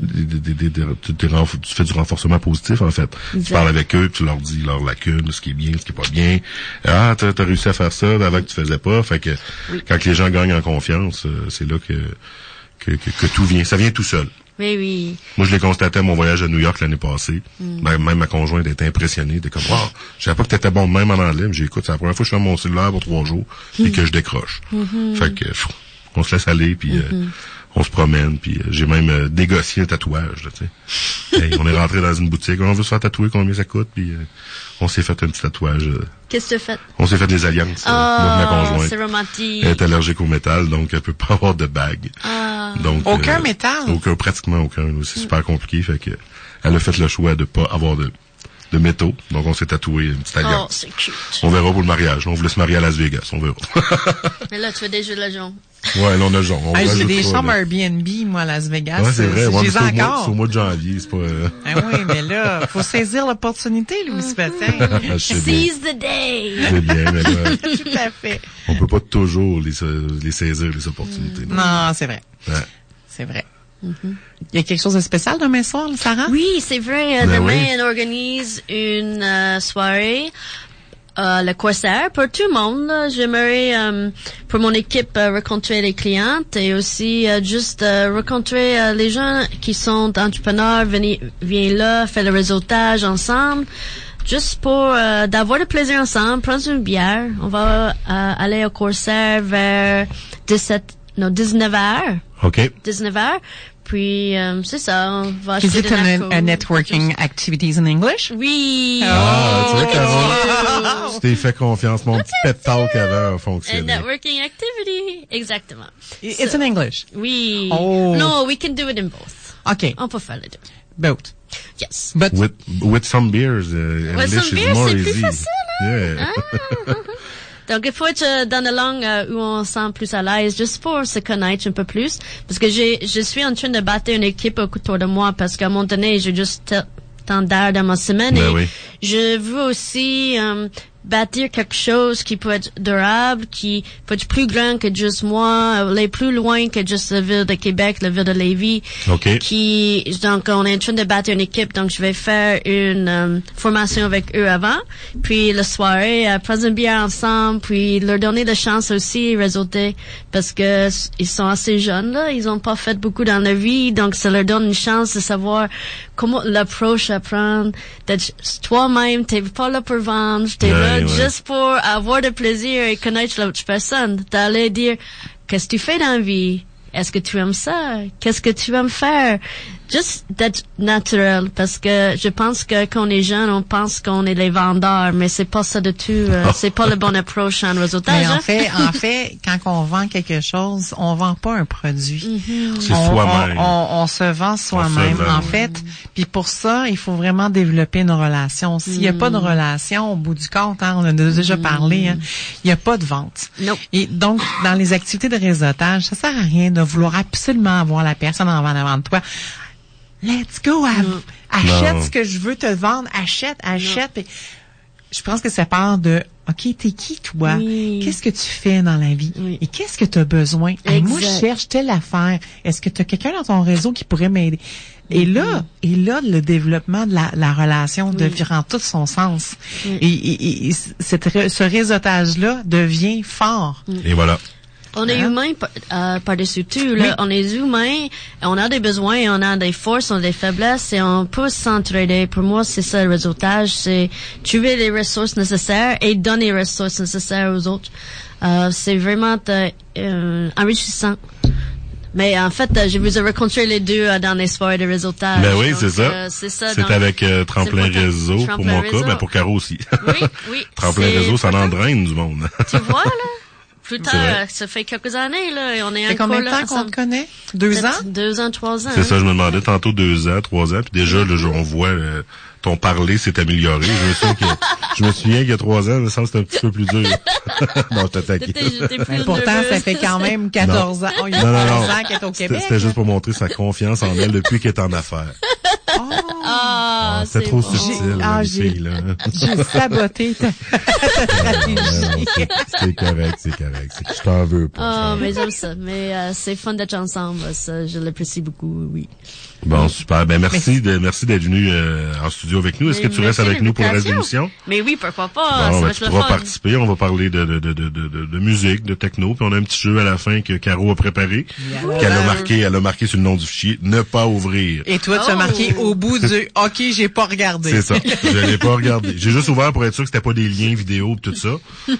S1: tu fais du renforcement positif, en fait. Exact. Tu parles avec eux, tu leur dis leurs lacunes, ce qui est bien, ce qui est pas bien. Ah, t'as réussi à faire ça avant que tu faisais pas. Fait que, quand les gens gagnent en confiance, c'est là que tout vient. Ça vient tout seul.
S3: Oui, oui.
S1: Moi, je l'ai constaté à mon voyage à New York l'année passée. Même ma conjointe était impressionnée. Elle était comme, wow, je savais pas que t'étais bon de même en anglais. Mais j'ai écoute, c'est la première fois que je fais mon cellulaire pour 3 jours et que je décroche. Fait que, on se laisse aller, puis on se promène, puis j'ai même négocié un tatouage, là, tu sais. Hey, on est rentré dans une boutique, on veut se faire tatouer, combien ça coûte, puis on s'est fait un petit tatouage
S3: Qu'est-ce que tu fais?
S1: On s'est fait des alliances. Moi, ma conjointe.
S3: C'est romantique.
S1: Elle est allergique au métal, donc elle peut pas avoir de bague. Donc,
S2: aucun métal?
S1: Pratiquement aucun. C'est super compliqué, fait que elle a fait le choix de pas avoir de métaux. Donc, on s'est tatoué une petite alliance.
S3: Oh, c'est cute.
S1: On verra pour le mariage. On voulait se marier à Las Vegas. On verra.
S3: Mais là, tu fais déjà le genre.
S1: Ouais, là, on a le genre.
S2: J'ai des chambres Airbnb, moi, à Las Vegas.
S1: Ouais, c'est vrai.
S2: Ouais, j'ai encore.
S1: C'est au mois de janvier, c'est pas...
S2: oui, mais là, faut saisir l'opportunité, Louis Sébastien.
S3: Seize the day.
S1: C'est bien, mais là...
S2: Tout à fait.
S1: On peut pas toujours les saisir, les opportunités.
S2: Non, c'est vrai.
S1: Ouais.
S2: C'est vrai. Il y a quelque chose de spécial demain soir, Sarah?
S3: Oui, c'est vrai. Demain, on organise une soirée, le Corsair, pour tout le monde. Là. J'aimerais, pour mon équipe, rencontrer les clientes et aussi juste rencontrer les gens qui sont entrepreneurs. Viens là, faire le réseautage ensemble. Juste pour d'avoir le plaisir ensemble, prendre une bière. On va aller au Corsair vers 19h.
S1: OK.
S3: 19h. Puis, c'est ça, on va acheter
S2: Is it a networking activities in English?
S3: Oui!
S1: Tu vois, Caro, tu t'es fait confiance. Mon petit pet talk avant a fonctionné.
S3: A networking activity, exactement.
S2: It's in English?
S3: Oui.
S2: Oh.
S3: No, we can do it in both.
S2: OK.
S3: On peut faire les deux.
S2: Both.
S3: Yes.
S2: But
S1: with some beers,
S3: with
S1: English
S3: some
S1: is
S3: beers,
S1: more
S3: c'est
S1: easy.
S3: plus facile, hein?
S1: Yeah.
S3: Donc, il faut être dans la langue où on se sent plus à l'aise, juste pour se connaître un peu plus. Parce que je suis en train de bâtir une équipe autour de moi, parce qu'à un moment donné, j'ai juste tant d'air dans ma semaine.
S1: Ben
S3: et
S1: oui.
S3: je veux aussi bâtir quelque chose qui peut être durable, qui peut être plus grand que juste moi, aller plus loin que juste la ville de Québec, la ville de Lévis.
S1: OK.
S3: Donc, on est en train de bâtir une équipe, donc je vais faire une formation avec eux avant, puis la soirée, prendre une bière ensemble, puis leur donner la chance aussi réseauter, parce que ils sont assez jeunes, là, ils ont pas fait beaucoup dans leur vie, donc ça leur donne une chance de savoir comment l'approche à prendre, d'être toi-même, t'es pas là pour vendre, t'es là juste pour avoir du plaisir et connaître l'autre personne, d'aller dire, qu'est-ce que tu fais dans la vie? Est-ce que tu aimes ça? Qu'est-ce que tu aimes faire? Juste d'être naturel, parce que je pense que quand on est jeune, on pense qu'on est les vendeurs, mais c'est pas ça du tout. C'est pas le bon approche en réseautage.
S2: Mais en fait, quand on vend quelque chose, on vend pas un produit.
S1: C'est soi-même.
S2: On se vend soi-même, en fait. Puis pour ça, il faut vraiment développer une relation. S'il n'y a pas de relation, au bout du compte, hein, on en a déjà parlé, hein, il n'y a pas de vente.
S3: Non.
S2: Et donc, dans les activités de réseautage, ça sert à rien de vouloir absolument avoir la personne en avant de toi. Let's go, achète ce que je veux te vendre, achète. Puis, je pense que ça part de, OK, t'es qui, toi?
S3: Oui.
S2: Qu'est-ce que tu fais dans la vie?
S3: Oui.
S2: Et qu'est-ce que tu as besoin? Moi, je cherche telle affaire. Est-ce que tu as quelqu'un dans ton réseau qui pourrait m'aider? Et là, le développement de la relation devient en tout son sens. Et ce réseautage-là devient fort.
S1: Et voilà.
S3: On est humain par-dessus tout. Là. Oui. On est humain, on a des besoins, on a des forces, on a des faiblesses et on peut s'entraider. Pour moi, c'est ça le réseautage, c'est trouver les ressources nécessaires et donner les ressources nécessaires aux autres. C'est vraiment enrichissant. Mais en fait, je vous ai rencontré les deux dans les soirées de réseautage.
S1: Ben oui,
S3: donc,
S1: c'est ça. C'est avec Tremplin Réseau pour mon cas, mais pour Caro aussi.
S3: Oui.
S1: Tremplin Réseau, ça en draine du monde.
S3: Tu vois, là? Plus tard, ça fait quelques années, là, et on est encore là.
S2: Combien de temps qu'on te connaît? 2 ans?
S3: 2 ans, 3 ans.
S1: C'est ça, je me demandais tantôt 2 ans, 3 ans, puis déjà, là, on voit ton parler s'est amélioré. Je me souviens qu'il y a 3 ans, ça c'était un petit peu plus dur. Non, je t'attaque.
S2: Pourtant, ça fait quand même 14 ans. Oh, il y a 14 ans qu'elle est au Québec.
S1: C'était juste pour montrer sa confiance en elle depuis qu'elle est en affaires. C'était trop subtil, les filles, là.
S2: J'ai saboté ta stratégie.
S1: C'est correct. Je t'en veux pas.
S3: Mais j'aime ça. Mais c'est fun d'être ensemble. Ça, je l'apprécie beaucoup, oui.
S1: Bon, super. Ben merci d'être venu en studio avec nous. Est-ce que tu restes avec nous pour le reste de l'émission?
S3: Mais oui, pourquoi pas.
S1: Bon, tu pourras participer. On va parler de musique, de techno, puis on a un petit jeu à la fin que Caro a préparé, qu'elle a marqué sur le nom du fichier, ne pas ouvrir.
S2: Et toi, tu as marqué au bout du OK, j'ai pas regardé.
S1: C'est ça. Je l'ai pas regardé. J'ai juste ouvert pour être sûr que c'était pas des liens vidéo pis tout ça.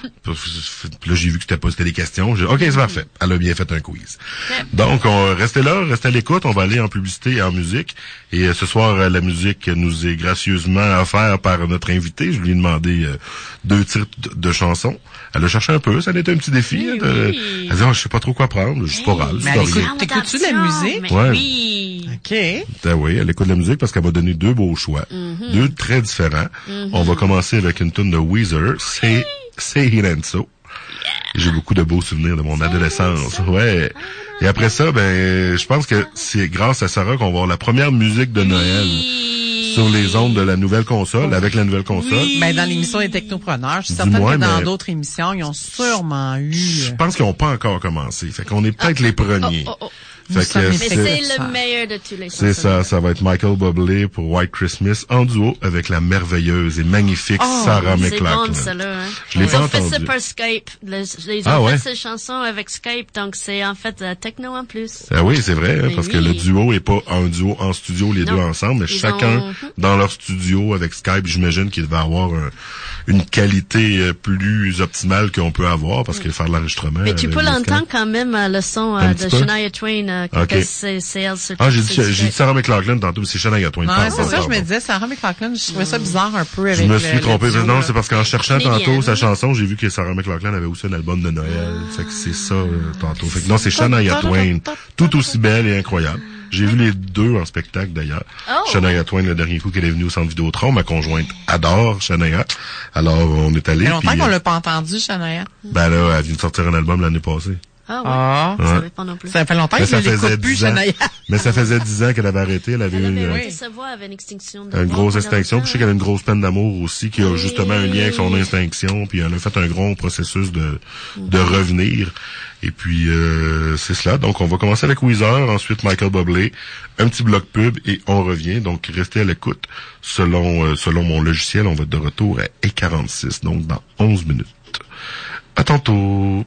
S1: Puis là, j'ai vu que c'était des questions. OK, c'est parfait. Elle a bien fait un quiz. Donc, restez là, restez à l'écoute. On va aller en publicité et en musique. Et ce soir, la musique nous est gracieusement offerte par notre invité. Je lui ai demandé 2 titres de chansons. Elle a cherché un peu. Ça a été un petit défi.
S3: Oui.
S1: Elle dit, je sais pas trop quoi prendre. Je suis pas râle.
S2: Mais t'écoutes-tu de la musique?
S1: Ouais.
S3: Oui.
S2: OK.
S1: Oui, elle écoute de la musique parce qu'elle m'a donné 2 beaux choix. 2 très différents. On va commencer avec une tune de Weezer, Say It and So. J'ai beaucoup de beaux souvenirs de mon adolescence. Ouais. Et après ça, je pense que c'est grâce à Sarah qu'on va avoir la première musique de Noël sur les ondes de la nouvelle console, avec la nouvelle console.
S3: Oui.
S2: Dans l'émission des technopreneurs, je suis certaine que dans d'autres émissions, ils ont sûrement eu...
S1: Je pense qu'ils n'ont pas encore commencé. Fait qu'on est peut-être les premiers.
S3: Mais c'est le meilleur de tous les chansons.
S1: C'est ça va être Michael Bublé pour White Christmas en duo avec la merveilleuse et magnifique Sarah McLachlan.
S3: C'est bon, ça, là. Hein?
S1: Je l'ai pas
S3: Ils ont
S1: entendu.
S3: fait ça par Skype. Ils ont fait ces chansons avec Skype, donc c'est en fait techno en plus.
S1: Ah oui, c'est vrai, parce que le duo est pas un duo en studio, les deux ensemble, mais chacun dans leur studio avec Skype. J'imagine qu'il va avoir une qualité plus optimale qu'on peut avoir, parce que faire de l'enregistrement...
S3: Mais tu peux l'entendre quand même, le son de Shania Twain. C'est elle sur
S1: j'ai dit Sarah McLachlan tantôt, mais c'est Shania Twain.
S2: Non, c'est ça, je me disais, Sarah McLachlan, je trouvais ça bizarre un peu avec
S1: je me suis trompé. Non,
S2: là.
S1: c'est parce qu'en cherchant tantôt sa chanson, j'ai vu que Sarah McLachlan avait aussi un album de Noël. Fait que c'est ça, tantôt. Fait que non, c'est Shania Twain. Tout aussi belle et incroyable. J'ai vu les 2 en spectacle, d'ailleurs. Shania Twain, le dernier coup qu'elle est venue au Centre Vidéotron. Ma conjointe adore Shania. Alors, on est allé.
S2: Ça fait longtemps qu'on l'a pas entendu, Shania.
S1: Là, elle vient de sortir un album l'année passée.
S3: Ah ouais. Ça savais pas non plus.
S2: Ça fait longtemps que je l'écoute plus, Shania.
S1: Mais ça faisait 10 ans qu'elle avait arrêté. Elle avait
S3: sa voix avait une extinction.
S1: Une grosse extinction. Puis je sais qu'elle a une grosse peine d'amour aussi, qui a justement un lien avec son extinction. Puis elle a fait un gros processus de revenir. Et puis, c'est cela. Donc, on va commencer avec Weezer, ensuite Michael Bublé, un petit bloc pub et on revient. Donc, restez à l'écoute. Selon mon logiciel, on va être de retour à 1h46, donc dans 11 minutes. À tantôt.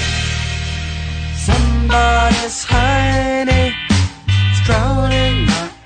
S4: Somebody's hiding, it's drowning my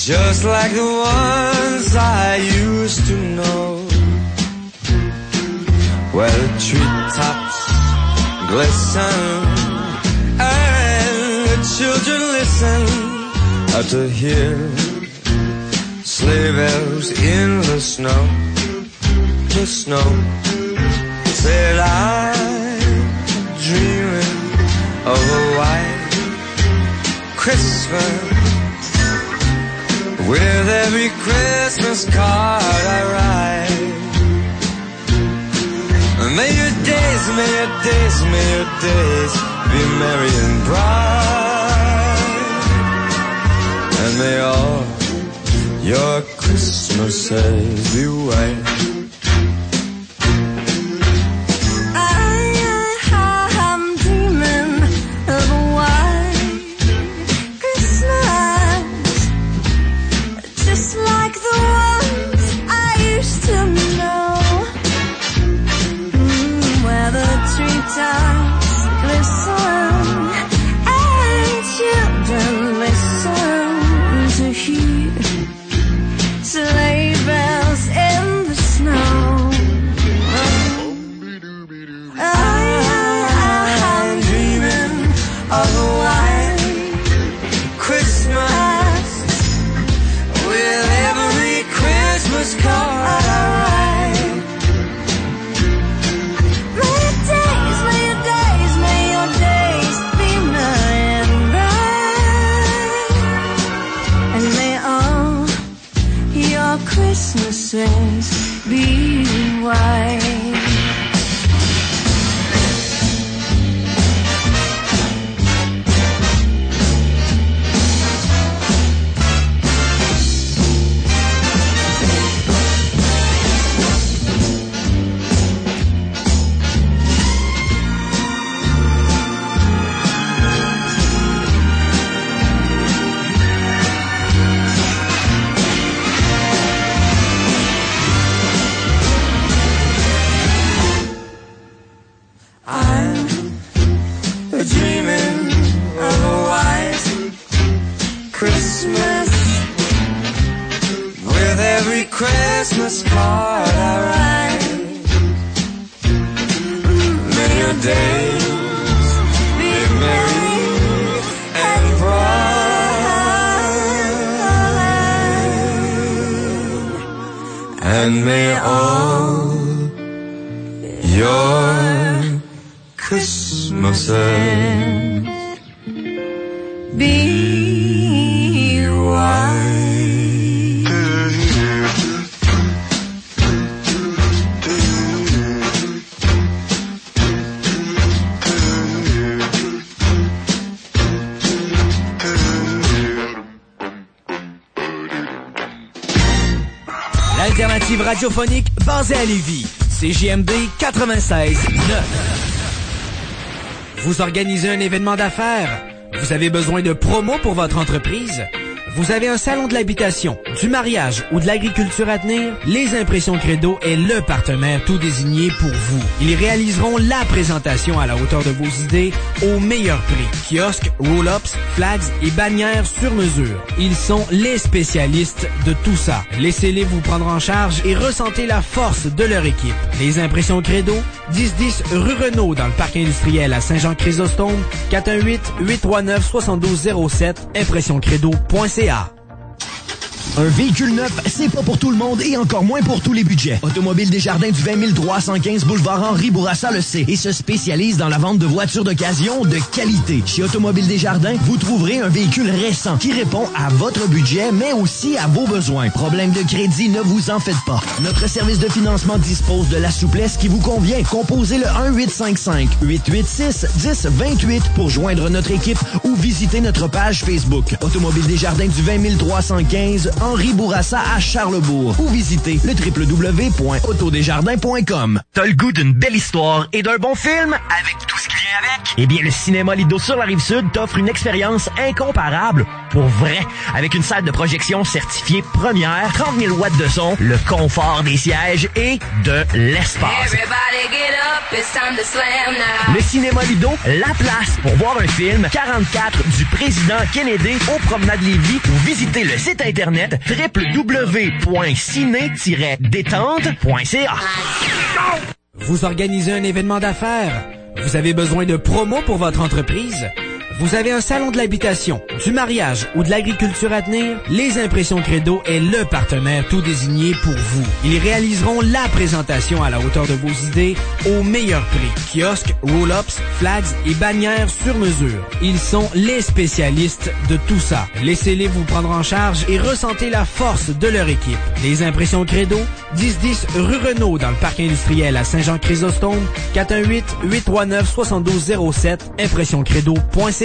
S4: just like the ones I used to know, where the treetops glisten and the children listen to hear sleigh bells in the snow. The snow said I'm dreaming of a white Christmas, with every Christmas card I write. May your days, may your days, may your days be merry and bright, and may all your Christmases be white.
S5: I'm dreaming of a white Christmas, just like the ones I used to know, where the treetops glisten and children listen to hear sleigh bells in the snow. I'm dreaming of a white Christmas, with every Christmas card I write. May your days, may your days, may your days be merry and bright, and may all your Christmases be white. I'm dreaming of a white Christmas, with every Christmas card I write. May your days be merry and bright, and may all your Christmases be white.
S6: L'alternative radiophonique basée à Lévis. CJMD 96.9. Vous organisez un événement d'affaires? Vous avez besoin de promos pour votre entreprise? Vous avez un salon de l'habitation, du mariage ou de l'agriculture à tenir? Les Impressions Credo est le partenaire tout désigné pour vous. Ils réaliseront la présentation à la hauteur de vos idées au meilleur prix. Kiosques, roll-ups, flags et bannières sur mesure. Ils sont les spécialistes de tout ça. Laissez-les vous prendre en charge et ressentez la force de leur équipe. Les Impressions Credo, 1010 rue Renaud dans le parc industriel à Saint-Jean-Chrysostome, 418-839-7207, impressioncredo.ca.
S7: Un véhicule neuf, c'est pas pour tout le monde et encore moins pour tous les budgets. Automobile Desjardins du 20 315 boulevard Henri Bourassa le sait et se spécialise dans la vente de voitures d'occasion de qualité. Chez Automobile Desjardins, vous trouverez un véhicule récent qui répond à votre budget, mais aussi à vos besoins. Problème de crédit, ne vous en faites pas. Notre service de financement dispose de la souplesse qui vous convient. Composez le 1-855-886-1028 pour joindre notre équipe ou visiter notre page Facebook. Automobile Desjardins du 20 315 Henri Bourassa à Charlebourg ou visitez le www.autodesjardins.com.
S8: T'as le goût d'une belle histoire et d'un bon film? Avec tout ce qui vient
S7: avec? Eh bien, le Cinéma Lido sur la Rive-Sud t'offre une expérience incomparable, pour vrai, avec une salle de projection certifiée première, 30 000 watts de son, le confort des sièges et de l'espace. Le Cinéma Lido, la place pour voir un film 44 du président Kennedy au Promenade Lévis ou visiter le site internet www.ciné-détente.ca.
S6: Vous organisez un événement d'affaires? Vous avez besoin de promos pour votre entreprise? Vous avez un salon de l'habitation, du mariage ou de l'agriculture à tenir? Les Impressions Credo est le partenaire tout désigné pour vous. Ils réaliseront la présentation à la hauteur de vos idées au meilleur prix. Kiosques, roll-ups, flags et bannières sur mesure. Ils sont les spécialistes de tout ça. Laissez-les vous prendre en charge et ressentez la force de leur équipe. Les Impressions Credo, 1010 rue Renault dans le parc industriel à Saint-Jean-Chrysostome, 418-839-7207, impressioncredo.ca.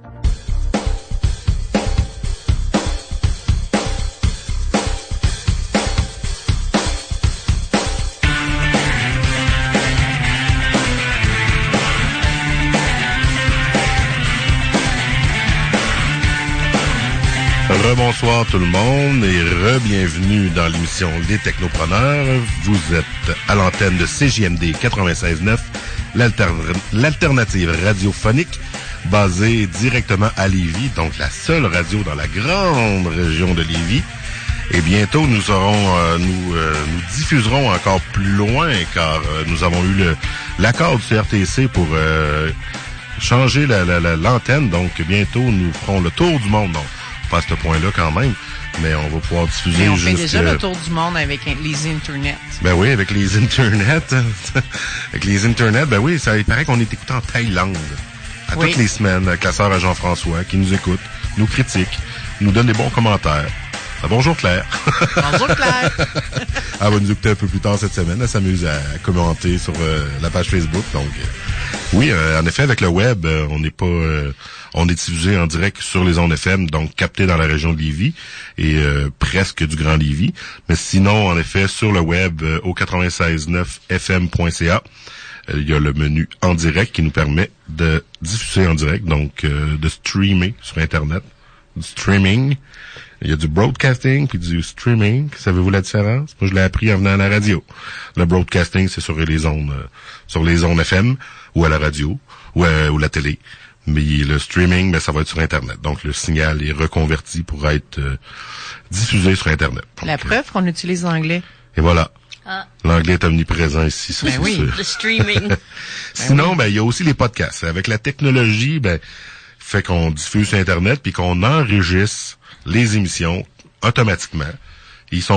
S1: Rebonsoir tout le monde et re-bienvenue dans l'émission Les Technopreneurs. Vous êtes à l'antenne de CJMD 96.9, l'alternative radiophonique basée directement à Lévis, donc la seule radio dans la grande région de Lévis. Et bientôt, nous diffuserons encore plus loin car nous avons eu l'accord du CRTC pour changer l'antenne. Donc bientôt, nous ferons le tour du monde. Donc, pas à ce point-là quand même, mais on va pouvoir diffuser.
S2: Mais on fait déjà le tour du monde avec les internets.
S1: Ben oui, avec les internets. Avec les internets, ben oui, il paraît qu'on est écouté en Thaïlande. Toutes les semaines, avec la sœur à Jean-François, qui nous écoute, nous critique, nous donne des bons commentaires. Ah, bonjour Claire.
S2: Bonjour Claire.
S1: Elle va nous écouter un peu plus tard cette semaine. Elle s'amuse à commenter sur la page Facebook. Donc, oui, en effet, avec le web, on est diffusé en direct sur les ondes FM, donc capté dans la région de Lévis et presque du Grand Lévis. Mais sinon, en effet, sur le web, au 96.9fm.ca, il y a le menu en direct qui nous permet de diffuser en direct, donc de streamer sur Internet. Du streaming. Il y a du broadcasting puis du streaming. Savez-vous la différence? Moi, je l'ai appris en venant à la radio. Le broadcasting, c'est sur les ondes FM ou à la radio ou la télé. Mais le streaming, ça va être sur Internet. Donc, le signal est reconverti pour être diffusé sur Internet. Donc,
S2: la preuve qu'on utilise l'anglais.
S1: Et voilà. Ah. L'anglais est omniprésent ici. Ça,
S2: ben oui,
S3: le streaming.
S1: Sinon, il y a aussi les podcasts. Avec la technologie, fait qu'on diffuse sur Internet puis qu'on enregistre les émissions automatiquement. Ils sont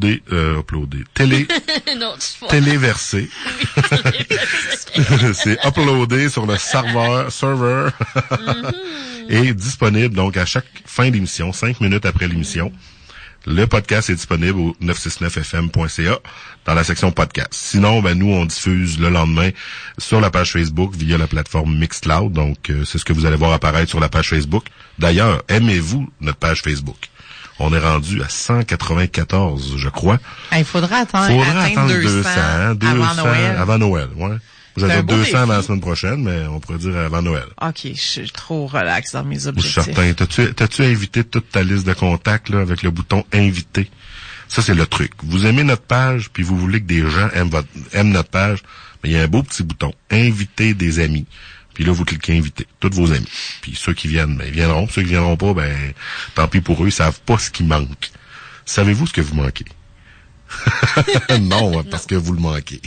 S1: téléversés. C'est uploadé sur le serveur et disponible donc à chaque fin d'émission, 5 minutes après l'émission. Le podcast est disponible au 969fm.ca dans la section podcast. Sinon, nous, on diffuse le lendemain sur la page Facebook via la plateforme Mixcloud. Donc, c'est ce que vous allez voir apparaître sur la page Facebook. D'ailleurs, aimez-vous notre page Facebook? On est rendu à 194, je crois.
S2: Il faudra atteindre 200
S1: avant Noël. Ouais. J'avais 200 dans la semaine prochaine, mais on pourrait dire avant Noël.
S2: OK, je suis trop relax dans mes objectifs.
S1: Je suis certain. T'as-tu invité toute ta liste de contacts là avec le bouton « Inviter ». Ça, c'est le truc. Vous aimez notre page, puis vous voulez que des gens aiment notre page, mais il y a un beau petit bouton « Inviter des amis ». Puis là, vous cliquez « Inviter ». Tous vos amis. Puis ceux qui viennent, ils viendront. Ceux qui viendront pas, tant pis pour eux, ils savent pas ce qui manque. Savez-vous ce que vous manquez? Non, parce que vous le manquez.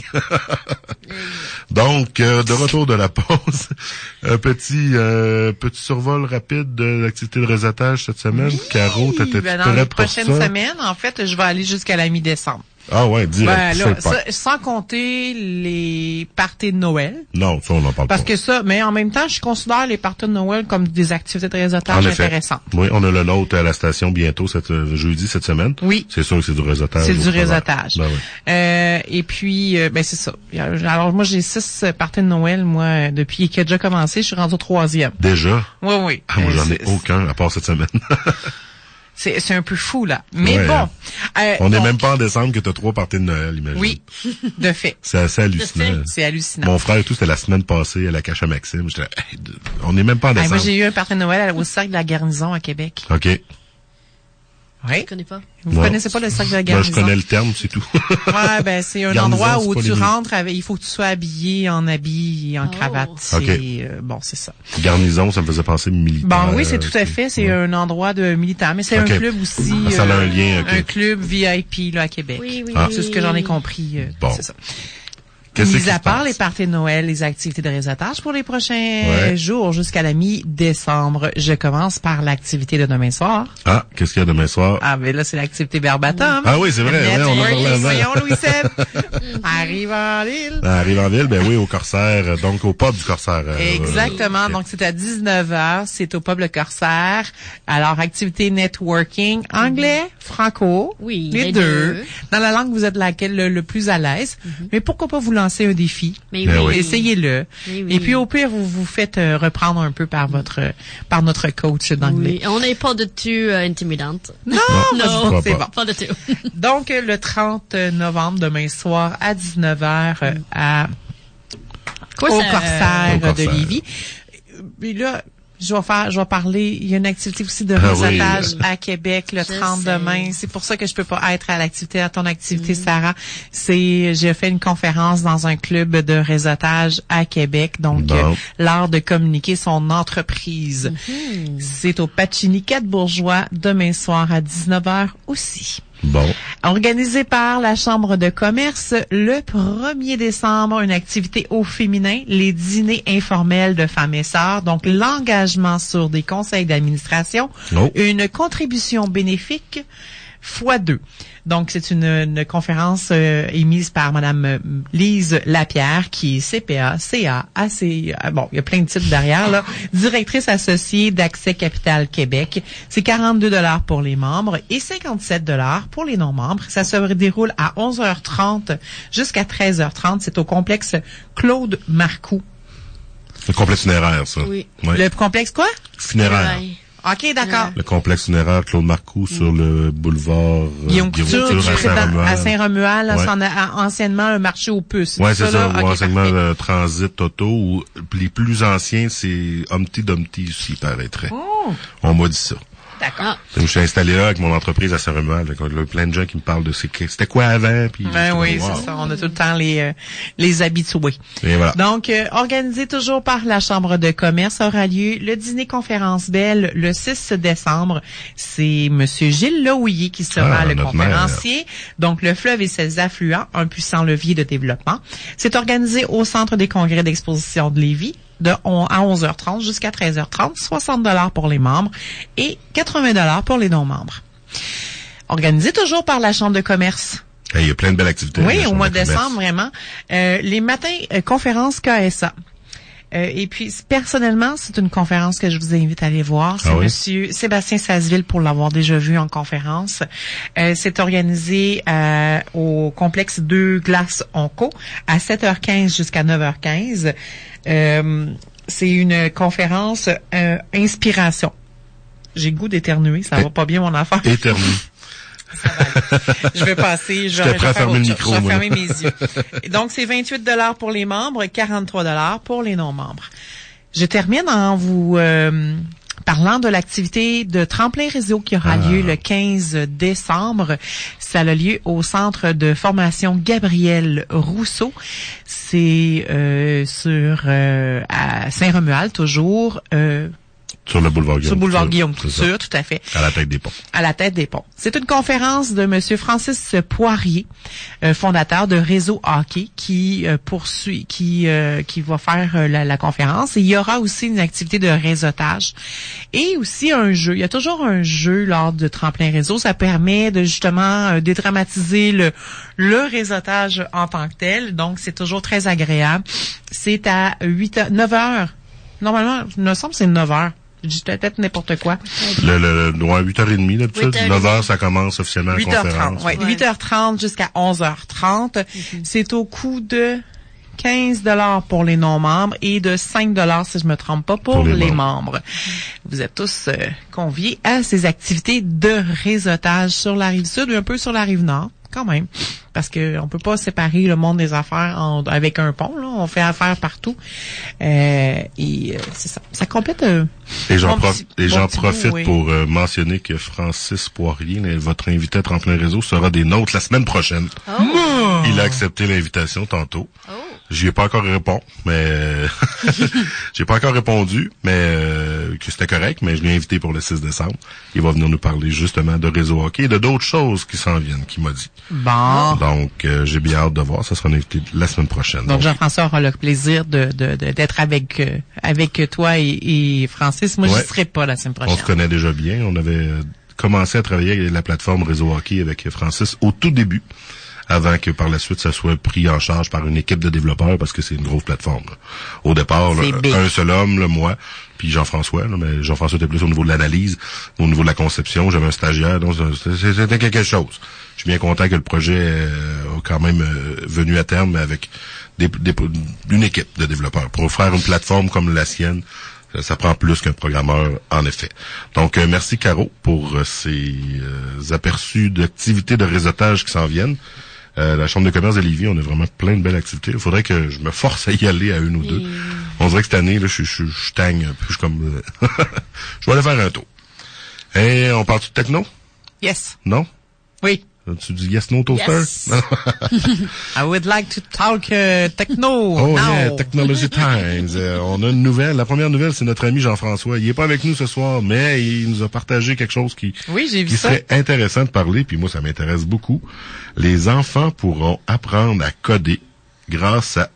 S1: Donc, de retour de la pause, un petit survol rapide de l'activité de réseautage cette semaine. Oui, Caro, t'étais prête pour ça?
S2: Dans les prochaines semaines, en fait, je vais aller jusqu'à la mi-décembre.
S1: Ah ouais, direct.
S2: Sans compter les parties de Noël.
S1: Non, ça, on n'en parle pas.
S2: Parce que ça, mais en même temps, je considère les parties de Noël comme des activités de réseautage intéressantes.
S1: Oui, on a le nôtre à la station bientôt, jeudi cette semaine.
S2: Oui.
S1: C'est sûr que c'est du réseautage.
S2: C'est du réseautage.
S1: Oui.
S2: Et puis, c'est ça. Alors, moi, j'ai 6 parties de Noël, depuis qu'il a déjà commencé, je suis rendu au 3e.
S1: Déjà?
S2: Oui.
S1: Ah, moi, j'en ai aucun, à part cette semaine.
S2: C'est un peu fou, là. Mais
S1: Ouais,
S2: bon.
S1: On n'est
S2: donc,
S1: même pas en décembre que t'as 3 parties de Noël, imagine.
S2: Oui, de fait.
S1: C'est assez hallucinant.
S2: C'est hallucinant.
S1: Mon frère et tout, c'était la semaine passée à la Cache à Maxime. J'étais, hey, on n'est même pas en décembre.
S2: Moi, j'ai eu un party de Noël au Cercle de la Garnison à Québec.
S1: OK.
S2: Oui.
S3: Je connais pas.
S2: Vous connaissez pas le Cercle de la Garnison?
S1: Je connais le terme, c'est tout.
S2: Ouais, ben, c'est un
S1: Garnison,
S2: endroit
S1: c'est
S2: où
S1: pas
S2: tu
S1: les
S2: rentres avec, il faut que tu sois habillé en habit et en cravate. C'est, bon, c'est ça.
S1: Garnison, ça me faisait penser militaire.
S2: Bon, oui, c'est tout à fait. C'est un endroit de militaires. Mais c'est un club aussi.
S1: Ça a un lien,
S2: un club VIP, là, à Québec.
S3: Oui.
S2: C'est ce que j'en ai compris.
S1: Bon.
S2: C'est ça.
S1: Qu'est-ce
S2: Mis
S1: qui
S2: à
S1: se
S2: part
S1: passe?
S2: les parties de Noël, les activités de réseautage pour les prochains jours jusqu'à la mi-décembre, je commence par l'activité de demain soir.
S1: Ah, qu'est-ce qu'il y a demain soir?
S2: Ah, mais là, c'est l'activité verbatim.
S1: Ah oui, c'est vrai. Ouais, on en parlait avant.
S2: Voyons, Louis-Seb. Arrive en ville.
S1: Arrive en ville, ben oui, au Corsaire, donc au pub du Corsaire.
S2: Exactement. Donc, c'est à 19h. C'est au pub Le Corsaire. Alors, activité networking, anglais, franco.
S3: Oui,
S2: les
S3: les
S2: deux.
S3: deux.
S2: Dans la langue, vous êtes laquelle le plus à l'aise. Mais pourquoi pas vous lancer un défi?
S3: Mais
S1: Ben oui.
S2: Essayez-le.
S3: Oui.
S2: Et puis, au pire, vous vous faites reprendre un peu par notre coach d'anglais.
S3: Oui, on n'est pas du tout intimidante.
S2: Non,
S3: Non,
S2: c'est
S1: pas.
S2: bon.
S3: Pas du tout.
S2: Donc, le 30 novembre, demain soir, à 19h, au Corsaire de
S1: Corsaire.
S2: Lévis. Et là, je vais parler, il y a une activité aussi de
S1: Ah
S2: réseautage
S1: oui.
S2: à Québec le
S3: Je
S2: 30
S3: sais.
S2: demain. C'est pour ça que je peux pas être à ton activité, Sarah. J'ai fait une conférence dans un club de réseautage à Québec. Donc,
S1: Bon.
S2: l'art de communiquer son entreprise. C'est au Pacini 4 Bourgeois demain soir à 19h aussi.
S1: Bon.
S2: Organisé par la Chambre de commerce, le 1er décembre, une activité au féminin, les dîners informels de femmes et sœurs, donc l'engagement sur des conseils d'administration,
S1: Oh.
S2: une contribution bénéfique x2. Donc, c'est une conférence émise par Madame Lise Lapierre, qui est CPA, CA, ACA, bon, il y a plein de titres derrière, là, directrice associée d'Accès Capital Québec. C'est 42 $ pour les membres et 57 $ pour les non-membres. Ça se déroule à 11h30 jusqu'à 13h30. C'est au complexe Claude Marcoux.
S1: Le complexe funéraire, ça.
S3: Oui.
S1: Ouais.
S2: Le complexe quoi?
S1: Funéraire.
S3: Ouais.
S2: OK, d'accord.
S1: Le complexe funéraire Claude Marcoux sur le boulevard
S2: Guillaume Couture,
S1: à Saint-Romuald.
S2: à Saint-Romuald, là,
S1: Ouais.
S2: c'en a anciennement un marché aux puces.
S1: Ouais, c'est ça,
S2: là?
S1: ou
S2: OK,
S1: enseignement
S2: parfait.
S1: de transit auto, ou les plus anciens, c'est Humpty Dumpty aussi, il paraîtrait.
S2: Oh,
S1: On m'a dit ça.
S2: d'accord.
S3: Ah,
S1: Je suis installé là avec mon entreprise à Saint-Romuald. Il y a plein de gens qui me parlent de c'était quoi avant, puis
S2: Ben oui,
S1: wow.
S2: c'est ça. On a tout le temps les habitués.
S1: Et voilà.
S2: Donc, organisé toujours par la Chambre de commerce, aura lieu le dîner conférence belle le 6 décembre. C'est Monsieur Gilles Lehouillier qui sera
S1: Ah,
S2: le
S1: notre
S2: conférencier. Donc, le fleuve et ses affluents, un puissant levier de développement. C'est organisé au Centre des congrès d'exposition de Lévis. À 11h30 jusqu'à 13h30, 60 $ pour les membres et 80 $ pour les non-membres. Organisé toujours par la Chambre de commerce.
S1: Il y a plein de belles activités.
S2: Oui,
S1: la
S2: au
S1: Chambre
S2: mois
S1: de
S2: de
S1: commerce.
S2: décembre, vraiment. Les matins, conférence KSA. Et puis, personnellement, c'est une conférence que je vous invite à aller voir. C'est
S1: Ah oui?
S2: Monsieur Sébastien Sasseville, pour l'avoir déjà vu en conférence. C'est organisé au complexe 2 Glaces Onco à 7h15 jusqu'à 9h15. C'est une conférence inspiration. J'ai le goût d'éternuer, ça va pas bien mon affaire.
S1: Éternue.
S2: Je vais passer, je
S1: J'étais
S2: vais
S1: prêt à
S2: faire
S1: fermer
S2: autre
S1: le
S2: chose.
S1: micro,
S2: Je vais
S1: moi.
S2: fermer mes yeux. Donc, c'est 28 $ pour les membres, 43 $ pour les non-membres. Je termine en vous parlant de l'activité de tremplin réseau qui aura lieu le 15 décembre. Ça a lieu au centre de formation Gabriel Rousseau. C'est à Saint-Romuald, toujours.
S1: Sur le boulevard Guillaume.
S2: Sur le boulevard Guillaume
S1: C'est ça.
S2: Couture, tout à fait.
S1: À la tête des ponts.
S2: À la tête des ponts. C'est une conférence de Monsieur Francis Poirier, fondateur de Réseau Hockey, qui va faire la conférence. Et il y aura aussi une activité de réseautage et aussi un jeu. Il y a toujours un jeu lors de Tremplin Réseau. Ça permet de justement dédramatiser le réseautage en tant que tel. Donc, c'est toujours très agréable. C'est à 9h. Normalement, il me semble que c'est 9h. Je dis peut-être n'importe quoi.
S1: 8h30, d'habitude.
S3: 8h30.
S1: 9h, ça commence officiellement la
S2: 8h30,
S1: conférence.
S2: ouais.
S3: Ouais.
S2: 8h30 jusqu'à 11h30. C'est au coût de $15 pour les non-membres et de $5, si je me trompe pas, pour les membres. Vous êtes tous conviés à ces activités de réseautage sur la Rive-Sud et un peu sur la Rive-Nord, quand même. Parce que on peut pas séparer le monde des affaires avec un pont, là. On fait affaire partout. C'est ça. Ça complète
S1: Et j'en profite pour mentionner que Francis Poirier, votre invité à Tremplin Réseau, sera des nôtres la semaine prochaine.
S3: Oh.
S1: Il a accepté l'invitation tantôt.
S3: Oh.
S1: J'y ai pas encore j'ai pas encore répondu, mais que c'était correct, mais je l'ai invité pour le 6 décembre. Il va venir nous parler justement de réseau hockey et de d'autres choses qui s'en viennent, qu'il m'a dit.
S2: Bon.
S1: Donc, j'ai bien hâte de voir. Ça sera un invité la semaine prochaine.
S2: Donc Jean-François aura le plaisir d'être avec toi et Francis. Moi, j'y serai pas la semaine prochaine.
S1: On se connaît déjà bien. On avait commencé à travailler avec la plateforme Réseau Hockey avec Francis au tout début, avant que par la suite ça soit pris en charge par une équipe de développeurs, parce que c'est une grosse plateforme. Là. Au départ, là, un seul homme, là, moi, puis Jean-François, là, mais Jean-François était plus au niveau de l'analyse, au niveau de la conception. J'avais un stagiaire, donc c'était quelque chose. Je suis bien content que le projet a quand même venu à terme avec une équipe de développeurs. Pour faire une plateforme comme la sienne, ça prend plus qu'un programmeur, en effet. Donc, merci Caro pour ces aperçus d'activités de réseautage qui s'en viennent. La Chambre de commerce de Lévis, on a vraiment plein de belles activités. Il faudrait que je me force à y aller à une ou deux. On dirait que cette année, là, je tagne un peu. Je suis comme... je vais aller faire un tour. Et on parle de techno?
S2: Yes.
S1: Non?
S2: Oui.
S1: Tu dis yes, no, toaster?
S2: Yes. I would like to talk techno.
S1: Oh
S2: now.
S1: yeah, Technology Times. On a une nouvelle. La première nouvelle, c'est notre ami Jean-François. Il est pas avec nous ce soir, mais il nous a partagé quelque chose qui serait intéressant de parler, puis moi, ça m'intéresse beaucoup. Les enfants pourront apprendre à coder grâce à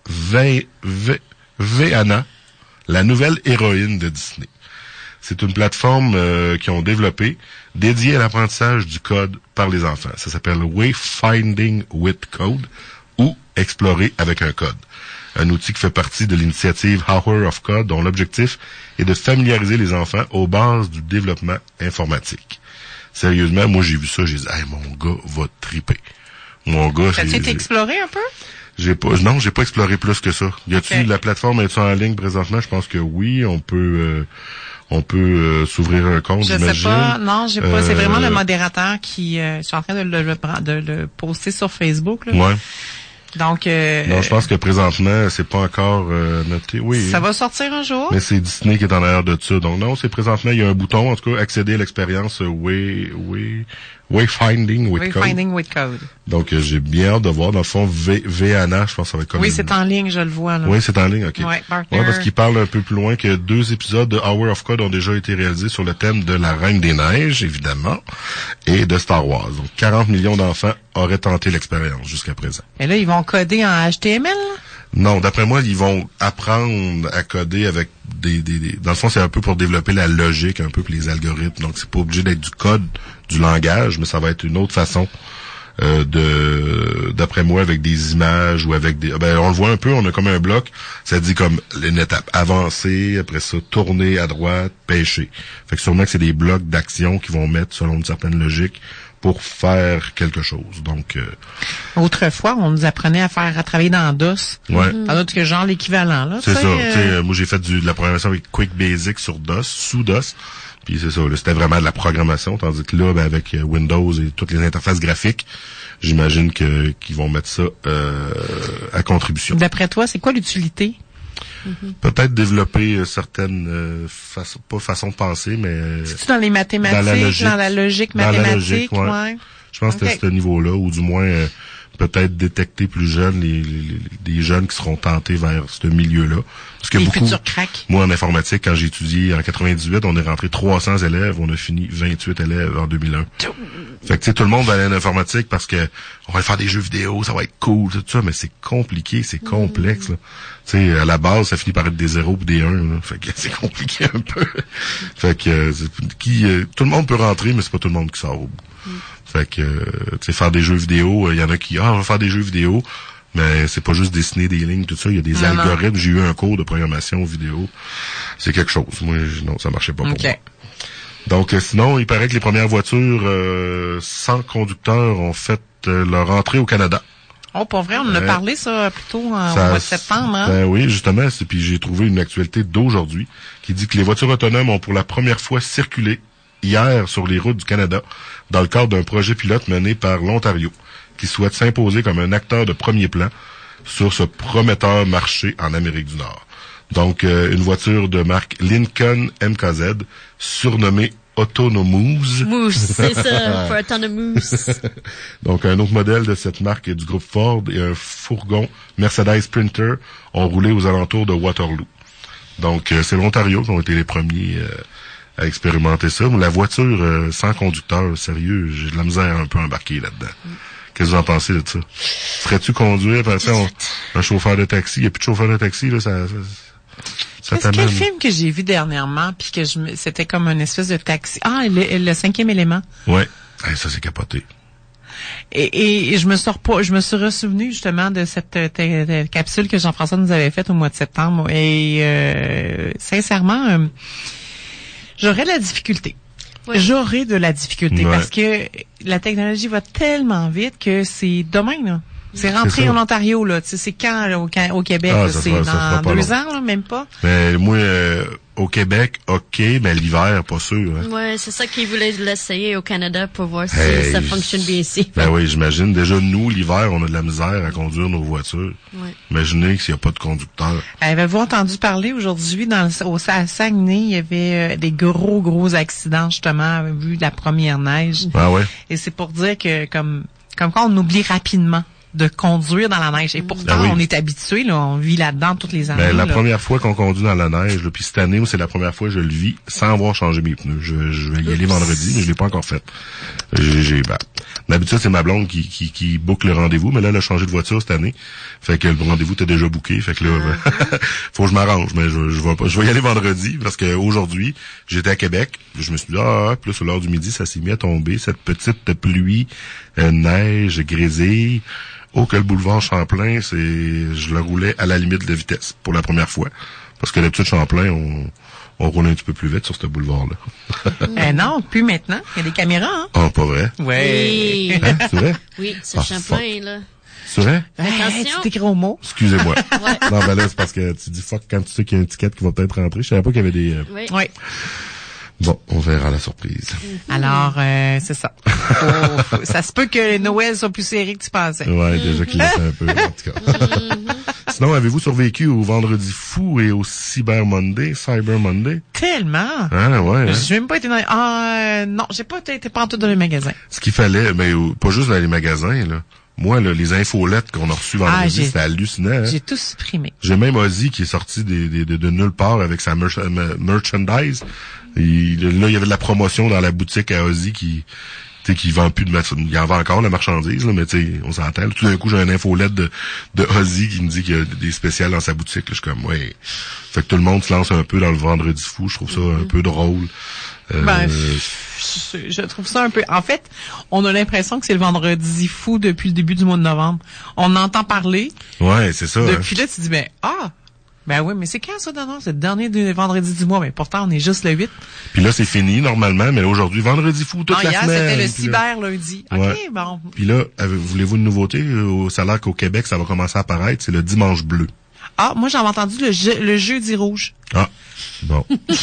S1: Veana, la nouvelle héroïne de Disney. C'est une plateforme qu'ils ont développée dédiée à l'apprentissage du code par les enfants. Ça s'appelle Wayfinding with Code ou Explorer avec un code. Un outil qui fait partie de l'initiative Hour of Code dont l'objectif est de familiariser les enfants aux bases du développement informatique. Sérieusement, moi j'ai vu ça, j'ai dit hey, mon gars va triper. Mon gars,
S2: t'as-tu été exploré un peu?
S1: J'ai pas exploré plus que ça. Y a-tu la plateforme est-tu en ligne présentement? Je pense que oui, on peut s'ouvrir un compte, j'imagine.
S2: Je sais pas, non, j'ai pas. C'est vraiment le modérateur qui, je suis en train de le poster sur Facebook, là.
S1: Ouais.
S2: Donc,
S1: non, je pense que présentement, c'est pas encore noté. Oui.
S2: Ça va sortir un jour.
S1: Mais c'est Disney qui est en arrière de ça. Donc non, c'est présentement, il y a un bouton, en tout cas, accéder à l'expérience Wayfinding with Code. Donc, j'ai bien hâte de voir. Dans le fond, Veana, je pense que ça va être comme...
S2: Oui, c'est en ligne, je le vois, là.
S1: Oui, c'est en ligne, OK.
S2: Ouais,
S1: parce qu'il parle un peu plus loin que 2 épisodes de Hour of Code ont déjà été réalisés sur le thème de la Reine des Neiges, évidemment, et de Star Wars. Donc, 40 millions d'enfants auraient tenté l'expérience jusqu'à présent.
S2: Et là, ils vont coder en HTML, là?
S1: Non, d'après moi, ils vont apprendre à coder avec dans le fond, c'est un peu pour développer la logique, un peu pour les algorithmes. Donc, c'est pas obligé d'être du code, du langage, mais ça va être une autre façon d'après moi, avec des images ou avec des... on le voit un peu, on a comme un bloc, ça dit comme une étape, avancer, après ça, tourner à droite, pêcher. Fait que sûrement que c'est des blocs d'action qu'ils vont mettre selon une certaine logique pour faire quelque chose. Donc
S2: autrefois, on nous apprenait à travailler dans DOS.
S1: Ouais.
S2: Alors que genre l'équivalent là.
S1: C'est ça. Moi j'ai fait de la programmation avec Quick Basic sur DOS, sous DOS. Puis c'est ça, là, c'était vraiment de la programmation, tandis que là, avec Windows et toutes les interfaces graphiques, j'imagine qu'ils vont mettre ça à contribution.
S2: D'après toi, c'est quoi l'utilité?
S1: Peut-être développer certaines pas façon de penser, mais
S2: c'est-tu dans les mathématiques, dans la logique mathématique, ouais.
S1: Je pense que c'est à ce niveau-là, ou du moins peut-être détecter plus jeunes des jeunes qui seront tentés vers ce milieu-là. Parce que
S2: les
S1: beaucoup,
S2: futurs cracks.
S1: Moi en informatique, quand j'ai étudié en 98, on est rentré 300 élèves, on a fini 28 élèves en 2001. Fait que tu sais, tout le monde va aller en informatique parce que on va faire des jeux vidéo, ça va être cool, tout ça, mais c'est compliqué, c'est complexe, là. Tu sais, à la base, ça finit par être des 0 et des 1, là. Fait que c'est compliqué un peu. Fait que tout le monde peut rentrer, mais c'est pas tout le monde qui sort au bout. Fait que, tu sais, faire des jeux vidéo, il y en a qui, on va faire des jeux vidéo, mais c'est pas juste dessiner des lignes, tout ça. Il y a des algorithmes. J'ai eu un cours de programmation vidéo. C'est quelque chose. Moi, non, ça marchait pas pour moi. Donc, sinon, il paraît que les premières voitures sans conducteur ont fait leur entrée au Canada.
S2: Oh, pas vrai, on en a parlé ça plutôt au mois de septembre. Hein?
S1: Ben oui, justement. Puis j'ai trouvé une actualité d'aujourd'hui qui dit que les voitures autonomes ont pour la première fois circulé hier sur les routes du Canada dans le cadre d'un projet pilote mené par l'Ontario qui souhaite s'imposer comme un acteur de premier plan sur ce prometteur marché en Amérique du Nord. Donc, une voiture de marque Lincoln MKZ, surnommée Autonomous.
S3: Mousse, c'est ça, pour Autonomous.
S1: Donc, un autre modèle de cette marque du groupe Ford et un fourgon Mercedes Sprinter ont roulé aux alentours de Waterloo. Donc, c'est l'Ontario qui ont été les premiers à expérimenter ça. Mais la voiture sans conducteur, sérieux, j'ai de la misère un peu embarquée là-dedans. Qu'est-ce que vous en pensez de ça? Ferais-tu conduire, un chauffeur de taxi? Il n'y a plus de chauffeur de taxi, là, ça t'amène.
S2: Quel film que j'ai vu dernièrement, puis que c'était comme une espèce de taxi. Ah, le 5e élément.
S1: Ouais. Ça, c'est capoté.
S2: Et je me suis ressouvenu justement de cette capsule que Jean-François nous avait faite au mois de septembre. Et sincèrement, j'aurais de la difficulté. Oui. J'aurais de la difficulté parce que la technologie va tellement vite que c'est demain, là. C'est rentré en Ontario, là. Tu sais, c'est quand, là, au Québec? Là, c'est dans 2 ans, là, même pas?
S1: Mais moi, au Québec, OK, mais l'hiver, pas sûr. Hein.
S3: Ouais, c'est ça qu'ils voulaient l'essayer au Canada pour voir si ça fonctionne bien ici.
S1: Ben oui, j'imagine. Déjà, nous, l'hiver, on a de la misère à conduire nos voitures. Ouais. Imaginez s'il n'y a pas de conducteur.
S2: Avez-vous entendu parler aujourd'hui, au Saguenay, il y avait des gros accidents, justement, vu la première neige.
S1: Ah ouais.
S2: Et c'est pour dire que, comme quoi on oublie rapidement de conduire dans la neige. Et pourtant, on est habitué, là, on vit là-dedans toutes les années.
S1: La première fois qu'on conduit dans la neige, là, puis cette année, c'est la première fois que je le vis sans avoir changé mes pneus. Je vais y aller vendredi, mais je l'ai pas encore fait. D'habitude, c'est ma blonde qui book le rendez-vous, mais là, elle a changé de voiture cette année. Fait que le rendez-vous était déjà booké. Fait que là, faut que je m'arrange, mais je vais y aller vendredi parce que aujourd'hui, j'étais à Québec. Je me suis dit, puis là, sur l'heure du midi, ça s'est mis à tomber. Cette petite pluie, neige, grésille. Que le boulevard Champlain, je le roulais à la limite de vitesse pour la première fois. Parce que d'habitude, Champlain, on roule un petit peu plus vite sur ce boulevard-là.
S2: Non, plus maintenant. Il y a des caméras, hein?
S1: Ah, pas vrai?
S2: Oui.
S1: Hein, c'est vrai?
S3: Oui, c'est Champlain, là.
S1: C'est vrai?
S3: Attention.
S2: Tu gros mots.
S1: Excusez-moi. Non, ben là, c'est parce que tu dis fuck quand tu sais qu'il y a une étiquette qui va peut-être rentrer. Je savais pas qu'il y avait des...
S2: Oui.
S1: Bon, on verra la surprise.
S2: Alors, c'est ça. Ça se peut que Noël soit plus serré que tu pensais.
S1: Ouais, déjà qu'il l'a fait un peu, en tout cas. Sinon, avez-vous survécu au Vendredi fou et au Cyber Monday?
S2: Tellement!
S1: Ah, ouais.
S2: J'ai même pas été dans... non, j'ai pas été pantoute dans les magasins.
S1: Ce qu'il fallait, mais pas juste dans les magasins, là. Moi, là, les infolettes qu'on a reçues vendredi, c'était hallucinant. Hein?
S2: J'ai tout supprimé.
S1: J'ai même Ozzy qui est sorti de nulle part avec sa merchandise. Là, il y avait de la promotion dans la boutique à Ozzy qui vend plus il en vend encore la marchandise, là, mais tu sais, on s'entend. Tout d'un coup, j'ai une infolette de Ozzy qui me dit qu'il y a des spéciales dans sa boutique. Là, je suis comme, ouais. Fait que tout le monde se lance un peu dans le Vendredi fou. Je trouve ça un peu drôle.
S2: Je trouve ça un peu... En fait, on a l'impression que c'est le Vendredi fou depuis le début du mois de novembre. On entend parler.
S1: Ouais, c'est ça.
S2: Depuis là, tu dis, ben oui, mais c'est quand ça, non? C'est le dernier vendredi du mois. Mais pourtant, on est juste le 8.
S1: Puis là, c'est fini, normalement. Mais là, aujourd'hui, Vendredi fou toute la semaine.
S2: Hier, c'était le cyber lundi.
S1: Ouais.
S2: OK, bon.
S1: Puis là, voulez-vous une nouveauté? Ça a l'air qu'au Québec, ça va commencer à apparaître. C'est le dimanche bleu.
S2: Ah, moi, j'avais entendu le jeudi rouge.
S1: Ah, bon.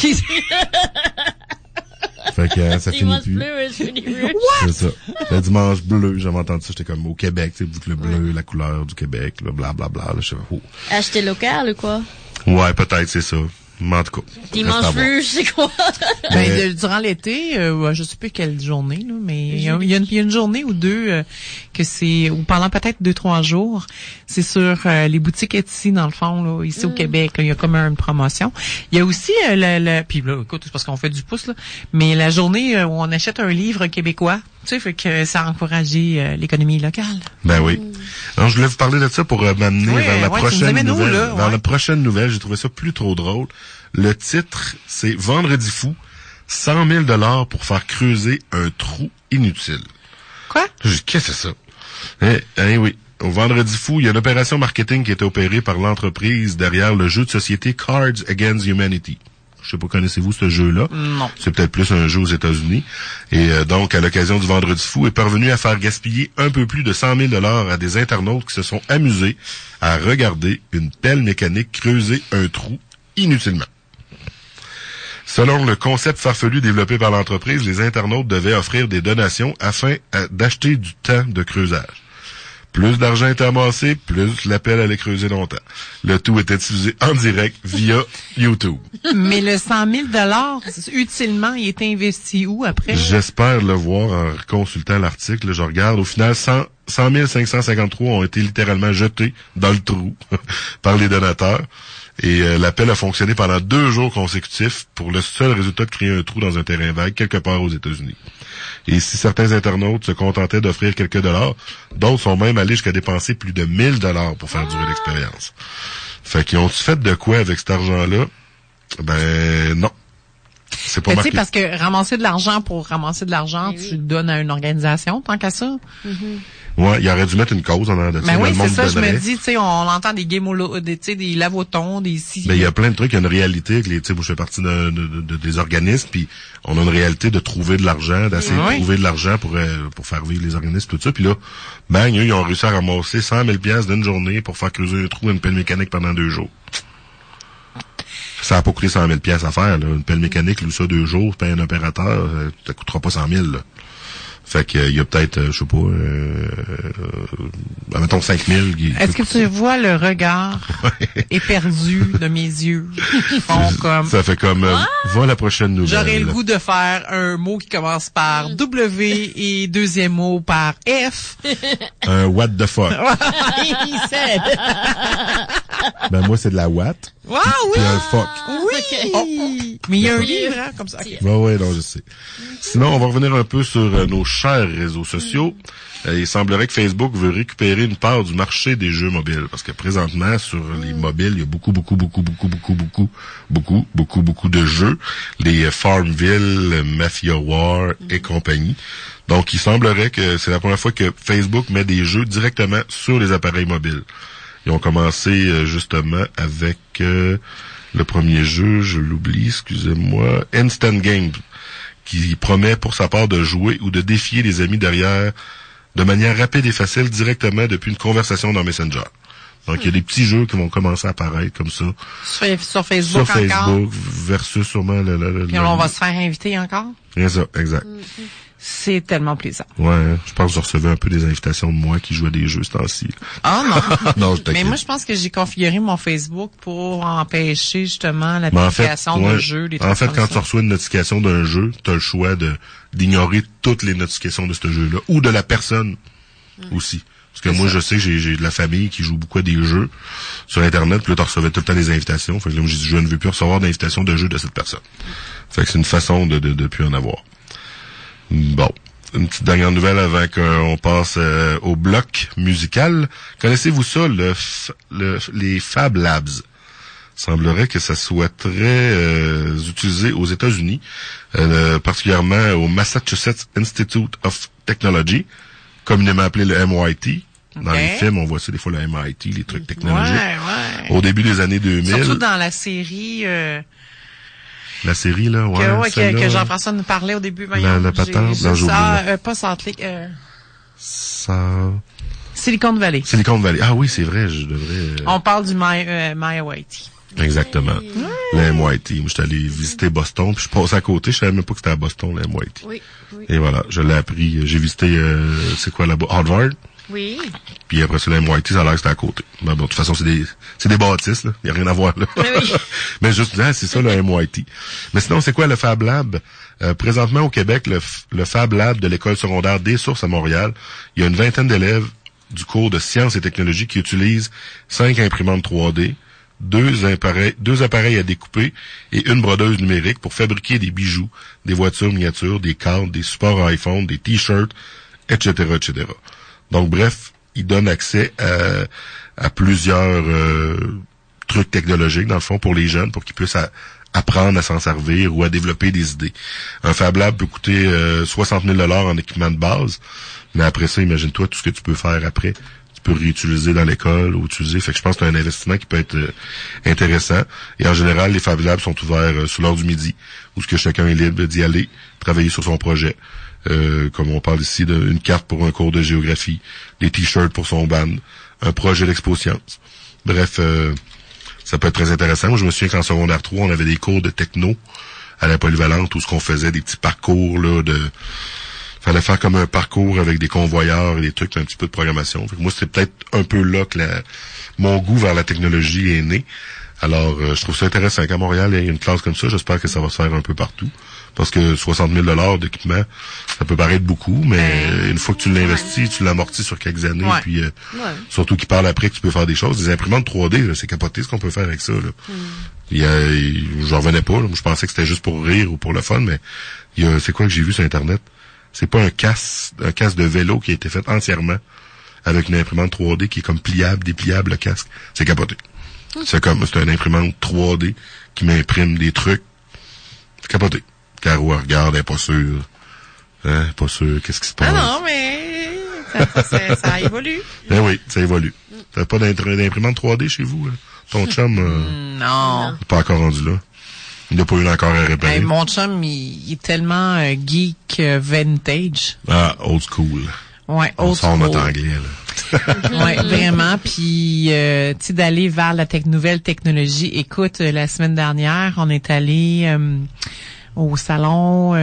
S1: Fait que ça finit plus. C'est ça. Le dimanche bleu, j'avais entendu ça, j'étais comme au Québec, tu sais, le bleu, la couleur du Québec, là, blablabla, là, je sais pas.
S3: Acheter local ou quoi?
S1: Ouais, peut-être, c'est ça. Mais en tout cas.
S3: Dimanche bleu, c'est quoi?
S2: Durant l'été, je sais plus quelle journée, là, mais il y a une journée ou deux que c'est, ou pendant peut-être 2-3 jours, c'est sur les boutiques Etsy, dans le fond, là, ici au Québec, là, il y a comme une promotion. Il y a aussi puis là, écoute, c'est parce qu'on fait du pouce, là, mais la journée où on achète un livre québécois, tu sais, fait que ça a encouragé l'économie locale.
S1: Ben oui. Alors, je voulais vous parler de ça pour m'amener vers la prochaine nouvelle. Vers la prochaine nouvelle, j'ai trouvé ça plus trop drôle. Le titre, c'est Vendredi fou, 100 000 pour faire creuser un trou inutile.
S2: Quoi?
S1: Qu'est-ce que c'est ça? Oui. Au Vendredi fou, il y a une opération marketing qui a été opérée par l'entreprise derrière le jeu de société Cards Against Humanity. Je sais pas, connaissez-vous ce jeu-là?
S2: Non.
S1: C'est peut-être plus un jeu aux États-Unis. Et donc, à l'occasion du Vendredi fou, est parvenu à faire gaspiller un peu plus de 100 000 $ à des internautes qui se sont amusés à regarder une pelle mécanique creuser un trou inutilement. Selon le concept farfelu développé par l'entreprise, les internautes devaient offrir des donations afin d'acheter du temps de creusage. Plus d'argent était amassé, plus la pelle allait creuser longtemps. Le tout était diffusé en direct via YouTube.
S2: Mais le 100 000 $, utilement, il était investi où après?
S1: J'espère le voir en consultant l'article. Je regarde. Au final, 100 553 ont été littéralement jetés dans le trou par les donateurs. Et l'appel a fonctionné pendant 2 jours consécutifs pour le seul résultat de créer un trou dans un terrain vague quelque part aux États-Unis. Et si certains internautes se contentaient d'offrir quelques dollars, d'autres sont même allés jusqu'à dépenser plus de 1 000 $ pour faire durer l'expérience. Fait qu'ils ont-tu fait de quoi avec cet argent-là? Ben non. C'est pas marqué.
S2: Tu sais, parce que ramasser de l'argent pour ramasser de l'argent, tu le donnes à une organisation, tant qu'à ça.
S1: Ouais, il aurait dû mettre une cause en arrière de ça.
S2: Ben oui,
S1: le monde
S2: c'est ça, je
S1: donnerait.
S2: me dis, tu sais, on entend des des lavotons, des si.
S1: Ben, il y a plein de trucs, il y a une réalité avec les, tu sais, moi, je fais partie des organismes, puis on a une réalité de trouver de l'argent, d'essayer de trouver de l'argent pour faire vivre les organismes, tout ça. Puis là, bang, eux, ils ont réussi à ramasser 100 000 $ d'une journée pour faire creuser un trou à une pelle mécanique pendant 2 jours. Ça n'a pas coûté 100 000 $ à faire, là. Une pelle mécanique, loue ça 2 jours, paye un opérateur, ça coûtera pas 100 000, là. Fait qu'il y a peut-être, je sais pas, mettons 5 000.
S2: Est-ce que tu vois le regard éperdu de mes yeux? Ils font comme...
S1: Ça fait comme, va la prochaine nouvelle.
S2: J'aurais le goût de faire un mot qui commence par W et deuxième mot par F.
S1: Un what the fuck.
S2: Il sait.
S1: Ben moi, c'est de la what.
S2: Wow, oui.
S1: Puis un fuck.
S2: Oui. Mais il y a un livre, hein, comme ça. Okay.
S1: Ouais, non, je sais. Sinon, on va revenir un peu sur nos chers réseaux sociaux. Il semblerait que Facebook veut récupérer une part du marché des jeux mobiles. Parce que présentement, sur les mobiles, il y a beaucoup de jeux. Les Farmville, Mafia War et compagnie. Donc, il semblerait que c'est la première fois que Facebook met des jeux directement sur les appareils mobiles. Ils ont commencé justement avec le premier jeu, je l'oublie, excusez-moi, Instant Game, qui promet pour sa part de jouer ou de défier les amis derrière de manière rapide et facile directement depuis une conversation dans Messenger. Donc, il y a des petits jeux qui vont commencer à apparaître comme ça.
S2: Sur Facebook encore. Sur Facebook
S1: versus sûrement
S2: Puis on va se faire inviter encore.
S1: C'est ça, exact.
S2: C'est tellement plaisant.
S1: Ouais, je pense que je recevais un peu des invitations de moi qui jouais des jeux ce temps-ci.
S2: Ah non.
S1: Non,
S2: mais moi, je pense que j'ai configuré mon Facebook pour empêcher justement la notification d'un jeu.
S1: En fait, quand tu reçois une notification d'un jeu, tu as le choix d'ignorer toutes les notifications de ce jeu-là ou de la personne aussi. Parce que moi, je sais que j'ai de la famille qui joue beaucoup à des jeux sur Internet, puis là, tu recevais tout le temps des invitations. Fait que là, moi, j'ai dit, je ne veux plus recevoir d'invitations de jeux de cette personne. Fait que c'est une façon de plus en avoir. Bon. Une petite dernière nouvelle avant qu'on passe au bloc musical. Connaissez-vous ça, les Fab Labs? Semblerait que ça soit très utilisé aux États-Unis, particulièrement au Massachusetts Institute of Technology, communément appelé le MIT. Dans les films, on voit ça des fois, le MIT, les trucs technologiques.
S2: Ouais.
S1: Au début des années 2000.
S2: Surtout dans la série...
S1: La série, là,
S2: que Jean-François nous parlait au début.
S1: La patente,
S2: pas Salt Lake,
S1: Silicon Valley. Silicon Valley. Ah oui, c'est vrai, je devrais...
S2: On parle du MIT.
S1: Exactement. Le MIT. Moi, j'étais allé visiter Boston, puis je passais à côté, je savais même pas que c'était à Boston, le MIT.
S3: Oui.
S1: Et voilà, je l'ai appris. J'ai visité, c'est quoi là-bas? Harvard.
S3: Oui.
S1: Puis après ça, le MIT, ça a l'air que c'était à côté. Mais bon, de toute façon, c'est des bâtisses, là. Il n'y a rien à voir, là.
S3: Oui.
S1: Mais juste, c'est ça, le MIT. Mais sinon, c'est quoi le Fab Lab? Présentement, au Québec, le Fab Lab de l'école secondaire des Sources à Montréal, il y a une 20aine d'élèves du cours de sciences et technologies qui utilisent 5 imprimantes 3D, 2 appareils à découper et une brodeuse numérique pour fabriquer des bijoux, des voitures miniatures, des cartes, des supports iPhone, des t-shirts, etc., etc. Donc, bref, il donne accès à plusieurs trucs technologiques, dans le fond, pour les jeunes, pour qu'ils puissent apprendre à s'en servir ou à développer des idées. Un Fab Lab peut coûter 60 000 $ en équipement de base, mais après ça, imagine-toi tout ce que tu peux faire après. Tu peux réutiliser dans l'école ou utiliser. Fait que je pense que c'est un investissement qui peut être intéressant. Et en général, les Fab Labs sont ouverts sur l'heure du midi, où ce que chacun est libre d'y aller, travailler sur son projet. Comme on parle ici d'une carte pour un cours de géographie, des t-shirts pour son band, un projet d'Expo Science. Bref, ça peut être très intéressant. Moi, je me souviens qu'en secondaire 3, on avait des cours de techno à la polyvalente où ce qu'on faisait des petits parcours là fallait faire comme un parcours avec des convoyeurs et des trucs, un petit peu de programmation. Fait que moi, c'est peut-être un peu là que mon goût vers la technologie est né. Alors, je trouve ça intéressant qu'à Montréal, il y ait une classe comme ça. J'espère que ça va se faire un peu partout. Parce que 60 000 $ d'équipement, ça peut paraître beaucoup, mais une fois que tu l'investis, tu l'amortis sur quelques années, puis surtout qu'il parle après que tu peux faire des choses. Des imprimantes 3D, là, c'est capoté ce qu'on peut faire avec ça. Là. J'en revenais pas. Là. Je pensais que c'était juste pour rire ou pour le fun, mais c'est quoi que j'ai vu sur Internet? C'est pas un casque de vélo qui a été fait entièrement avec une imprimante 3D qui est comme pliable, dépliable le casque. C'est capoté. C'est une imprimante 3D qui m'imprime des trucs. C'est capoté. Caro, regarde, elle est pas sûre. Hein, pas sûre, qu'est-ce qui se passe?
S2: Ah non, mais ça évolue.
S1: Ben oui, ça évolue. T'as pas d'imprimante 3D chez vous? Hein? Ton chum,
S2: non.
S1: Il n'est pas encore rendu là. Il n'a pas eu encore à réparer.
S2: Mon chum, il est tellement geek vintage.
S1: Ah, old school.
S2: Ouais, old school.
S1: On sort notre anglais, là.
S2: Ouais, vraiment. Puis, tu sais, d'aller vers la nouvelle technologie. Écoute, la semaine dernière, on est allé au salon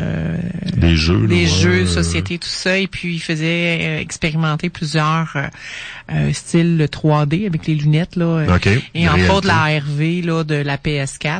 S1: des jeux,
S2: jeux, société, tout ça. Et puis, il faisait expérimenter plusieurs styles 3D avec les lunettes là.
S1: Okay.
S2: Et entre autres la ARV là de la PS4.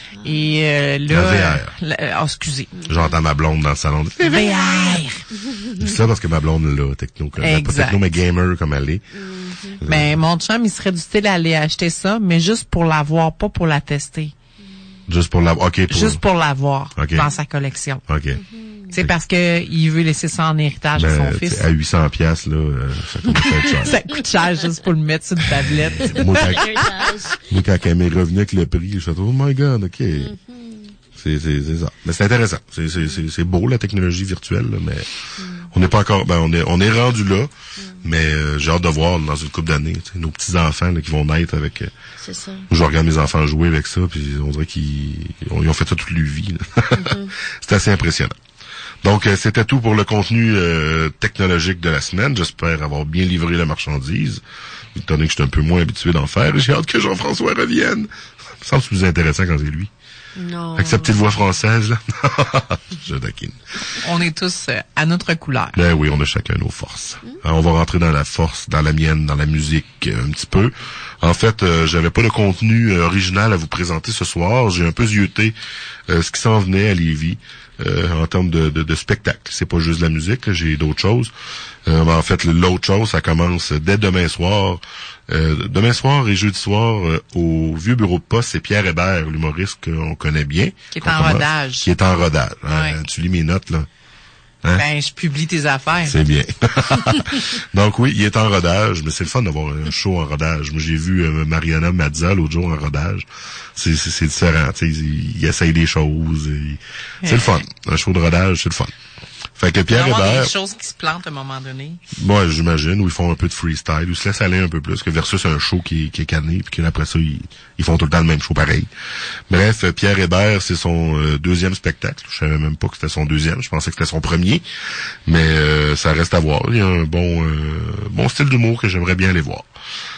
S2: Et là, excusez.
S1: J'entends ma blonde dans le salon.
S2: VR.
S1: C'est ça parce que ma blonde là, techno, pas techno mais gamer comme elle est.
S2: Ben mon chum, il serait du style à aller acheter ça, mais juste pour l'avoir, pas pour la tester.
S1: Juste pour l'avoir. OK.
S2: Juste pour l'avoir dans sa collection.
S1: OK.
S2: C'est parce que il veut laisser ça en héritage à son fils.
S1: À 800 $, là, ça coûte cher.
S2: Ça coûte cher juste pour le mettre sur une tablette.
S1: Moi, quand elle m'est revenue avec le prix, je suis oh my God, OK. C'est ça. Mais c'est intéressant. C'est beau, la technologie virtuelle, là, mais on n'est pas encore, on est rendu là, mais j'ai hâte de voir dans une couple d'années, nos petits-enfants, là, qui vont naître avec,
S3: c'est ça.
S1: Je regarde mes enfants jouer avec ça, puis on dirait qu'ils ont fait ça toute leur vie, C'est assez impressionnant. Donc, c'était tout pour le contenu technologique de la semaine. J'espère avoir bien livré la marchandise, étant donné que je suis un peu moins habitué d'en faire. J'ai hâte que Jean-François revienne. Ça me semble plus intéressant quand c'est lui.
S3: Non.
S1: Avec sa petite voix française, là. Je taquine.
S2: On est tous à notre couleur.
S1: Ben oui, on a chacun nos forces. Alors, on va rentrer dans la force, dans la mienne, dans la musique, un petit peu. En fait, j'avais pas de contenu original à vous présenter ce soir. J'ai un peu zioté ce qui s'en venait à Lévis. En termes de spectacle. C'est pas juste de la musique, là, j'ai d'autres choses. En fait, l'autre chose, ça commence dès demain soir. Demain soir et jeudi soir, au vieux bureau de poste, c'est Pierre Hébert, l'humoriste qu'on connaît bien.
S2: Qui est en rodage.
S1: Qui est en rodage.
S2: Ouais.
S1: Tu lis mes notes, là. Hein?
S2: Ben, je publie tes affaires.
S1: C'est bien. Donc oui, il est en rodage, mais c'est le fun d'avoir un show en rodage. Moi, j'ai vu Mariana Mazza l'autre jour en rodage. C'est différent. Il essaye des choses. C'est le fun. Un show de rodage, c'est le fun. Fait que Pierre Hébert...
S2: Il y a des choses qui se plantent à un moment donné.
S1: Ouais, j'imagine, où ils font un peu de freestyle, où ils se laissent aller un peu plus, que versus un show qui est canné, puis qu'après ça, ils font tout le temps le même show pareil. Bref, Pierre Hébert, c'est son deuxième spectacle. Je savais même pas que c'était son deuxième, je pensais que c'était son premier, mais ça reste à voir. Il y a un bon style d'humour que j'aimerais bien aller voir.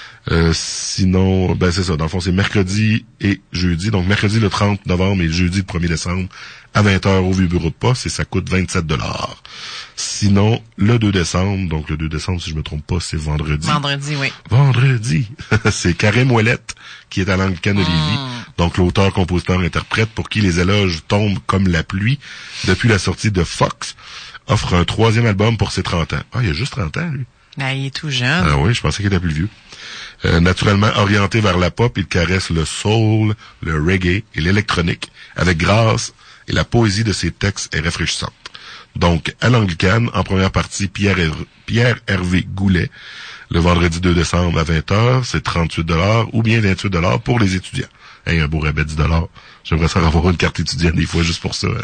S1: Sinon, c'est ça. Dans le fond, c'est mercredi et jeudi. Donc, mercredi le 30 novembre et jeudi le 1er décembre à 20h au vieux bureau de poste et ça coûte 27 $. Sinon, le 2 décembre, donc le 2 décembre, si je me trompe pas, c'est vendredi.
S2: Vendredi, oui.
S1: Vendredi. C'est Karim Ouellette qui est à l'Anglican de Lévis. Donc, l'auteur, compositeur, interprète pour qui les éloges tombent comme la pluie depuis la sortie de Fox, offre un 3e album pour ses 30 ans. Ah, il a juste 30 ans, lui.
S2: Ben, il est tout jeune.
S1: Ah oui, je pensais qu'il était plus vieux. Naturellement orienté vers la pop, il caresse le soul, le reggae et l'électronique avec grâce et la poésie de ses textes est rafraîchissante. Donc, à l'Anglicane, en première partie, Pierre Hervé Goulet, le vendredi 2 décembre à 20h, c'est 38 $ ou bien 28 $ pour les étudiants. Hey, un beau rabais 10 $. J'aimerais ça avoir une carte étudiante des fois juste pour ça.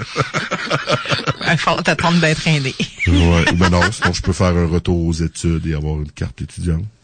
S2: Il faut t'attendre d'être indé.
S1: Ouais, ben non, sinon je peux faire un retour aux études et avoir une carte étudiante.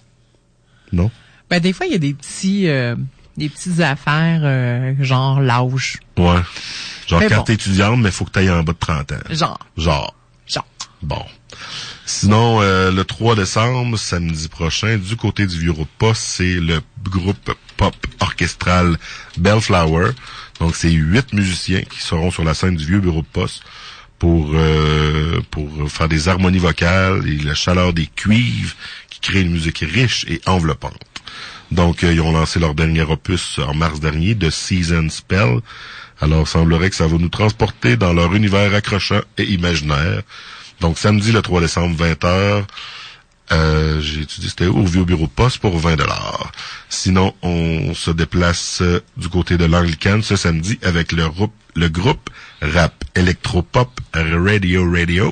S1: Non?
S2: Ben, des fois, il y a des petites affaires, genre l'âge.
S1: Ouais. Genre
S2: Mais
S1: carte étudiante, mais faut que tu ailles en bas de 30 ans. Genre. Bon. Sinon, le 3 décembre, samedi prochain, du côté du Vieux-Route-Poste, c'est le groupe pop orchestral Bellflower. Donc, c'est 8 musiciens qui seront sur la scène du Vieux Bureau de Poste pour faire des harmonies vocales et la chaleur des cuivres qui crée une musique riche et enveloppante. Donc, ils ont lancé leur dernier opus en mars dernier, The Season Spell. Alors, il semblerait que ça va nous transporter dans leur univers accrochant et imaginaire. Donc, samedi, le 3 décembre, 20h, j'ai étudié, c'était au Vieux Bureau de Poste pour 20$. Sinon, on se déplace du côté de l'Anglicane ce samedi avec le groupe rap électropop Radio.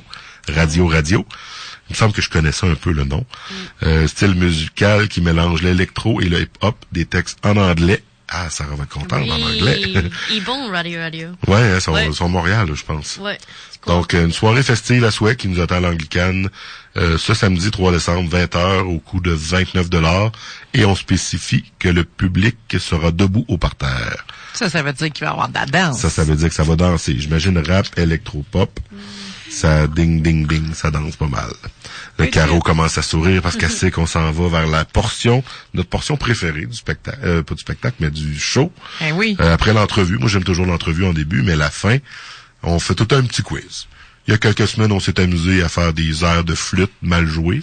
S1: Il me semble que je connais ça un peu, le nom. Style musical qui mélange l'électro et le hip-hop, des textes en anglais. Ah, ça va être content en anglais.
S3: Ils bon Radio.
S1: Ouais, ils sont Montréal, je pense.
S3: Ouais. Cool.
S1: Donc, une soirée festive à souhait qui nous attend à l'Anglicane ce samedi 3 décembre, 20h, au coût de 29$. Et on spécifie que le public sera debout au parterre.
S2: Ça veut dire qu'il va y avoir de la danse.
S1: Ça veut dire que ça va danser. J'imagine rap, électropop. Ça ding, ding, ding, ça danse pas mal. Le Caro commence à sourire parce qu'elle sait qu'on s'en va vers notre portion préférée du spectacle, pas du spectacle, mais du show.
S2: Eh oui.
S1: Après l'entrevue, moi j'aime toujours l'entrevue en début, mais la fin, on fait tout un petit quiz. Il y a quelques semaines, on s'est amusé à faire des airs de flûte mal joués.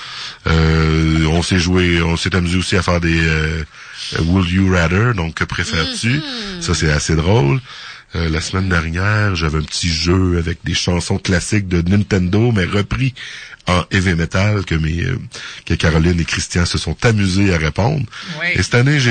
S1: On s'est amusé aussi à faire des Would You Rather, donc que préfères-tu? Ça, c'est assez drôle. La semaine dernière, j'avais un petit jeu avec des chansons classiques de Nintendo, mais repris en heavy metal que Caroline et Christian se sont amusés à répondre.
S2: Oui.
S1: Et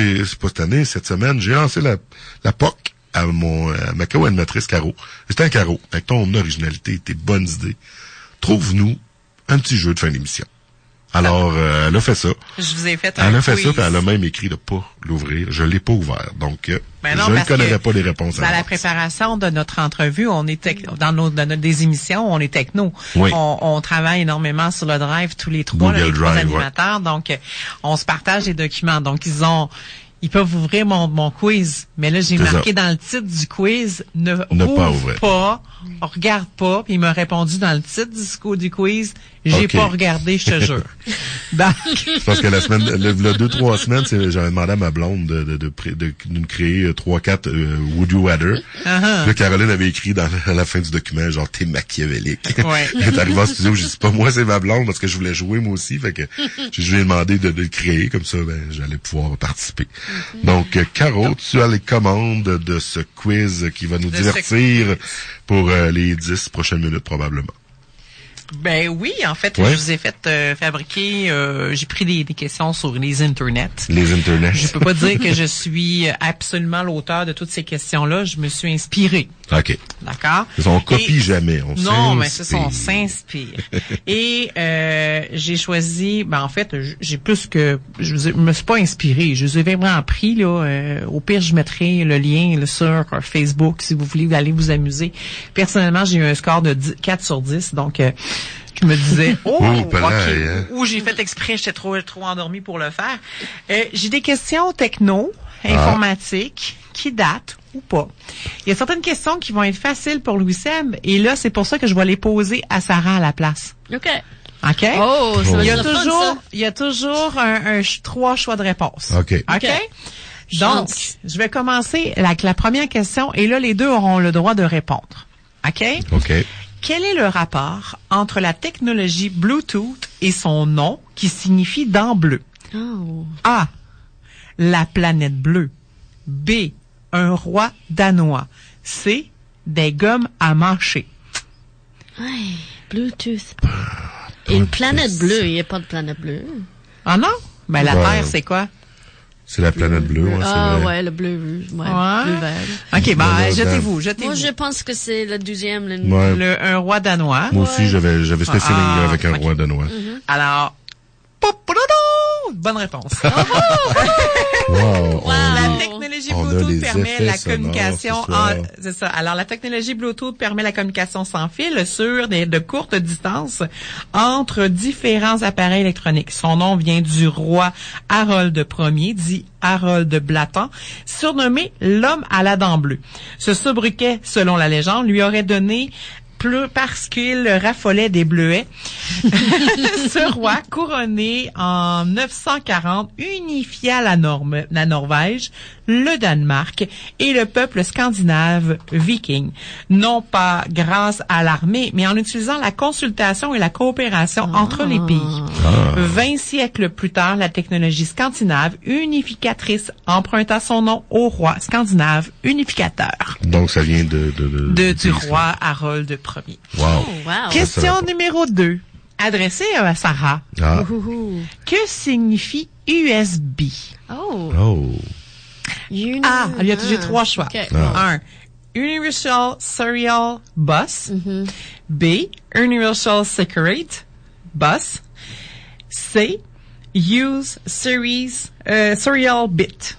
S1: cette semaine, j'ai lancé la POC à ma co-animatrice Caro. C'était un Caro, avec ton originalité et tes bonnes idées. Trouve-nous un petit jeu de fin d'émission. Alors, elle a fait ça.
S2: Je vous ai fait un
S1: Elle a fait
S2: quiz.
S1: ça, puis elle a même écrit de pas l'ouvrir. Je l'ai pas ouvert. Donc,
S2: Ben non,
S1: je ne
S2: parce
S1: connaîrais
S2: que
S1: pas les réponses.
S2: Dans la préparation de notre entrevue, on est dans des émissions, on est techno.
S1: Oui.
S2: On travaille énormément sur le drive tous les trois,
S1: Google
S2: les trois
S1: Drive,
S2: animateurs. Donc, on se partage les documents. Donc, ils peuvent ouvrir mon quiz. Mais là, j'ai
S1: C'est
S2: marqué
S1: ça.
S2: dans le titre du quiz, ne
S1: pas
S2: ouvre
S1: ouvrir.
S2: pas, regarde pas. Puis il m'a répondu dans le titre du quiz, j'ai
S1: Ok.
S2: pas regardé, je te jure. Donc,
S1: Parce que la semaine, le 2-3 semaines, j'avais demandé à ma blonde de nous créer 3-4 Would You Rather. Là, Caroline avait écrit à la fin du document, genre, t'es machiavélique.
S2: Ouais.
S1: Elle est arrivée en studio, j'ai dit, pas moi, c'est ma blonde, parce que je voulais jouer moi aussi. Fait que je lui ai demandé de le créer, comme ça, j'allais pouvoir participer. Donc, Caro, tu as les commandes de ce quiz qui va nous divertir pour les 10 prochaines minutes, probablement.
S2: ben oui, en fait,
S1: Ouais.
S2: je vous ai fait fabriquer, j'ai pris des questions sur les internets.
S1: Les internets.
S2: Je peux pas dire que je suis absolument l'auteur de toutes ces questions-là. Je me suis inspirée.
S1: OK.
S2: D'accord?
S1: On copie
S2: Et-
S1: jamais, on
S2: Non, mais c'est ça, on
S1: s'inspire.
S2: s'inspire. Et j'ai choisi, en fait, j'ai plus que, je me suis pas inspirée. Je les ai vraiment appris, là. Au pire, je mettrai le lien là, sur Facebook si vous voulez aller vous amuser. Personnellement, j'ai eu un score de 4 sur 10, donc je me disais,
S1: pareil, hein.
S2: ou j'ai fait exprès, j'étais trop endormie pour le faire. J'ai des questions techno, informatiques, qui datent ou pas. Il y a certaines questions qui vont être faciles pour Louis-Seb, et là, c'est pour ça que je vais les poser à Sarah à la place.
S3: OK.
S2: OK?
S3: Oh, ça va
S2: Il y a
S3: être le fun, ça.
S2: il y a toujours trois choix de réponse.
S1: OK.
S2: OK? Donc,
S3: Chance.
S2: je vais commencer avec la première question, et là, les deux auront le droit de répondre. OK?
S1: OK.
S2: Quel est le rapport entre la technologie Bluetooth et son nom qui signifie dent bleue?
S3: Oh.
S2: A. La planète bleue. B. Un roi danois. C. Des gommes à mâcher.
S3: Ouais, Bluetooth. Et une planète bleue, il n'y a pas de planète bleue.
S2: Ah non? Ben, la
S1: Ouais.
S2: Terre, c'est quoi?
S1: C'est la planète bleue, ouais,
S3: Ah
S1: c'est vrai.
S3: ouais, le bleu, ouais,
S2: Ouais.
S3: bleu vert.
S2: OK, ben,
S1: Le
S2: jetez-vous.
S3: Moi, je pense que c'est le deuxième.
S1: Ouais.
S2: Un roi danois.
S1: Moi aussi, j'avais ce feeling-là avec un
S2: ok.
S1: roi danois.
S2: Alors, Bonne réponse.
S1: Wow.
S2: La technologie
S1: On a
S2: Bluetooth
S1: les
S2: permet
S1: effets
S2: la
S1: sonores,
S2: communication
S1: c'est ça.
S2: c'est ça. Alors, la technologie Bluetooth permet la communication sans fil sur de courtes distances entre différents appareils électroniques. Son nom vient du roi Harold Ier, dit Harold Blattant, surnommé l'homme à la dent bleue. Ce sobriquet, selon la légende, lui aurait donné parce qu'il raffolait des bleuets. Ce roi, couronné en 940, unifia la Norvège, le Danemark et le peuple scandinave viking. Non pas grâce à l'armée, mais en utilisant la consultation et la coopération entre les pays. 20 siècles plus tard, la technologie scandinave unificatrice emprunta son nom au roi scandinave unificateur.
S1: Donc, ça vient
S2: du roi Harold Ier.
S1: Wow.
S3: Oh, wow.
S2: Question numéro 2, adressée à Sarah.
S1: Ah.
S2: Que signifie USB?
S1: Oh.
S2: A, j'ai 3 choix.
S3: Okay.
S2: 1. Universal Serial Bus. B. Universal Secret Bus. C. Use Serial Bit.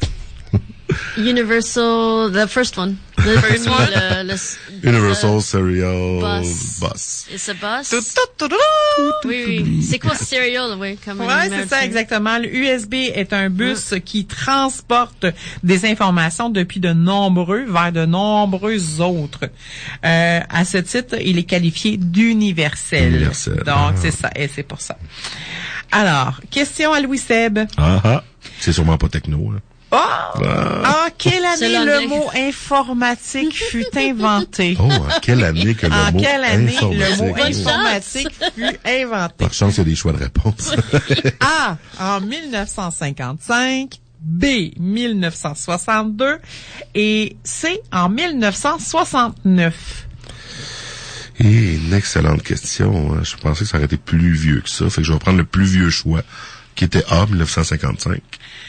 S3: Universal, the first one. The first one.
S1: Universal Serial Bus.
S3: It's a bus?
S2: Tout.
S3: Oui. C'est quoi serial? Oui, comme
S2: Ouais, c'est ça, exactement. Le USB est un bus qui transporte des informations depuis de nombreux vers de nombreux autres. À ce titre, il est qualifié d'universel.
S1: Universel.
S2: Donc, c'est ça, et c'est pour ça. Alors, question à Louis Seb.
S1: C'est sûrement pas techno, hein.
S2: Quelle année le mot informatique fut inventé?
S1: À quelle année que le mot
S2: informatique fut inventé?
S1: Par chance, il y a des choix de réponse.
S2: A, en 1955, B, 1962 et C, en 1969.
S1: Une excellente question. Je pensais que ça aurait été plus vieux que ça. Fait que je vais prendre le plus vieux choix, qui était A, 1955.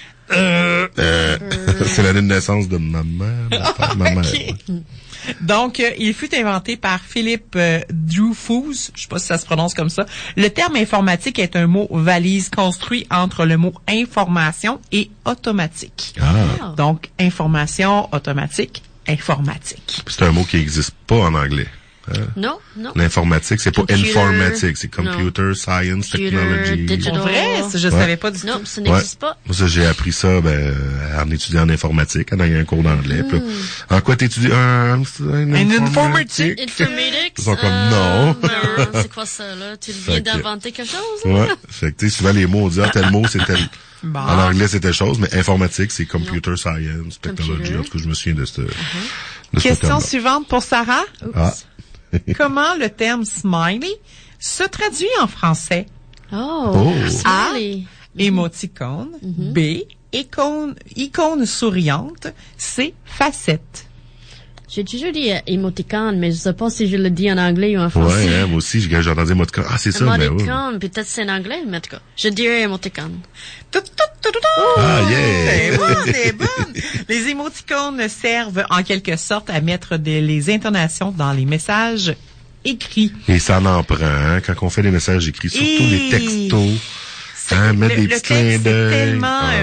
S1: C'est l'année de naissance de ma mère. Ma mère.
S2: Okay. Donc, il fut inventé par Philippe Dreyfus, je sais pas si ça se prononce comme ça. Le terme informatique est un mot valise construit entre le mot information et automatique. Donc, information, automatique, informatique.
S1: C'est un mot qui n'existe pas en anglais.
S3: Non.
S1: L'informatique, c'est pas informatique, c'est computer, science, technology.
S3: Digital.
S2: Pour vrai, je savais pas du tout.
S3: Non, ça n'existe pas.
S1: Moi, ça, j'ai appris ça, en étudiant en informatique, en ayant un cours d'anglais. En quoi t'étudies? En informatique.
S3: Informatics.
S1: Ils sont comme, non.
S3: C'est quoi ça, là? Tu viens d'inventer quelque chose?
S1: Ouais. Fait que, souvent, les mots, on dit, tel mot, c'est tel.
S2: Bon.
S1: En anglais, c'est telle chose, mais informatique, c'est computer science, technology. En tout cas, je me souviens de ce
S2: Question suivante pour Sarah. Comment le terme smiley se traduit en français? A, émoticône. B, icône souriante. C, facette.
S3: J'ai toujours dit émoticône, mais je sais pas si je le dis en anglais ou en français.
S1: Ouais, moi aussi, j'ai entendu émoticône. C'est ça, mais
S3: émoticône, peut-être c'est en anglais, mais en tout cas, je dirais émoticône.
S2: C'est bon. Les émoticônes servent en quelque sorte à mettre les intonations dans les messages écrits.
S1: Et ça en prend, hein, quand on fait des messages écrits, surtout les textos. Mettre des petits clins d'œil.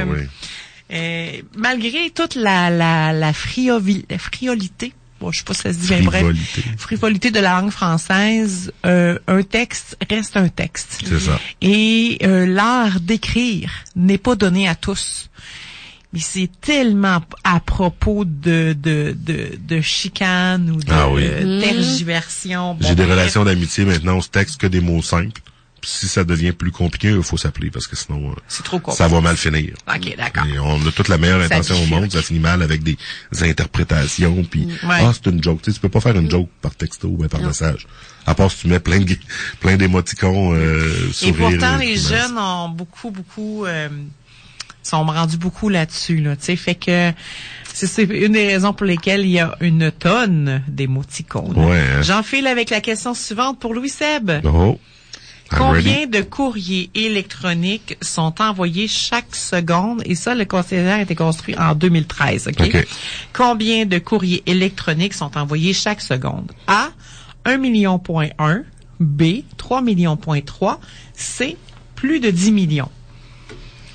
S2: Malgré toute la frivolité, bon, je sais pas si ça se dit bien bref, frivolité de la langue française, un texte reste un texte.
S1: C'est ça.
S2: Et l'art d'écrire n'est pas donné à tous. Mais c'est tellement à propos de chicanes ou de tergiversion.
S1: J'ai des relations d'amitié maintenant, on se texte que des mots simples. Puis si ça devient plus compliqué, il faut s'appeler parce que sinon
S2: c'est trop compliqué.
S1: Ça va mal finir.
S2: OK, d'accord.
S1: Et on a toute la meilleure intention au monde, ça finit mal avec des interprétations puis c'est une joke, tu peux pas faire une joke par texto ou par message. À part si tu mets plein d'émoticons
S2: et pourtant les jeunes ont beaucoup sont rendus beaucoup là-dessus là, tu sais, fait que c'est une des raisons pour lesquelles il y a une tonne d'émoticônes. J'enfile avec la question suivante pour Louis Seb. Combien de courriers électroniques sont envoyés chaque seconde? Et ça, le questionnaire a été construit en 2013. Okay? Combien de courriers électroniques sont envoyés chaque seconde? A, 1,1 million. B, 3,3 millions. C, plus de 10 millions.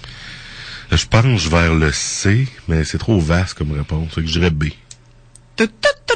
S1: Je penche vers le C, mais c'est trop vaste comme réponse. Fait que je dirais B. Tu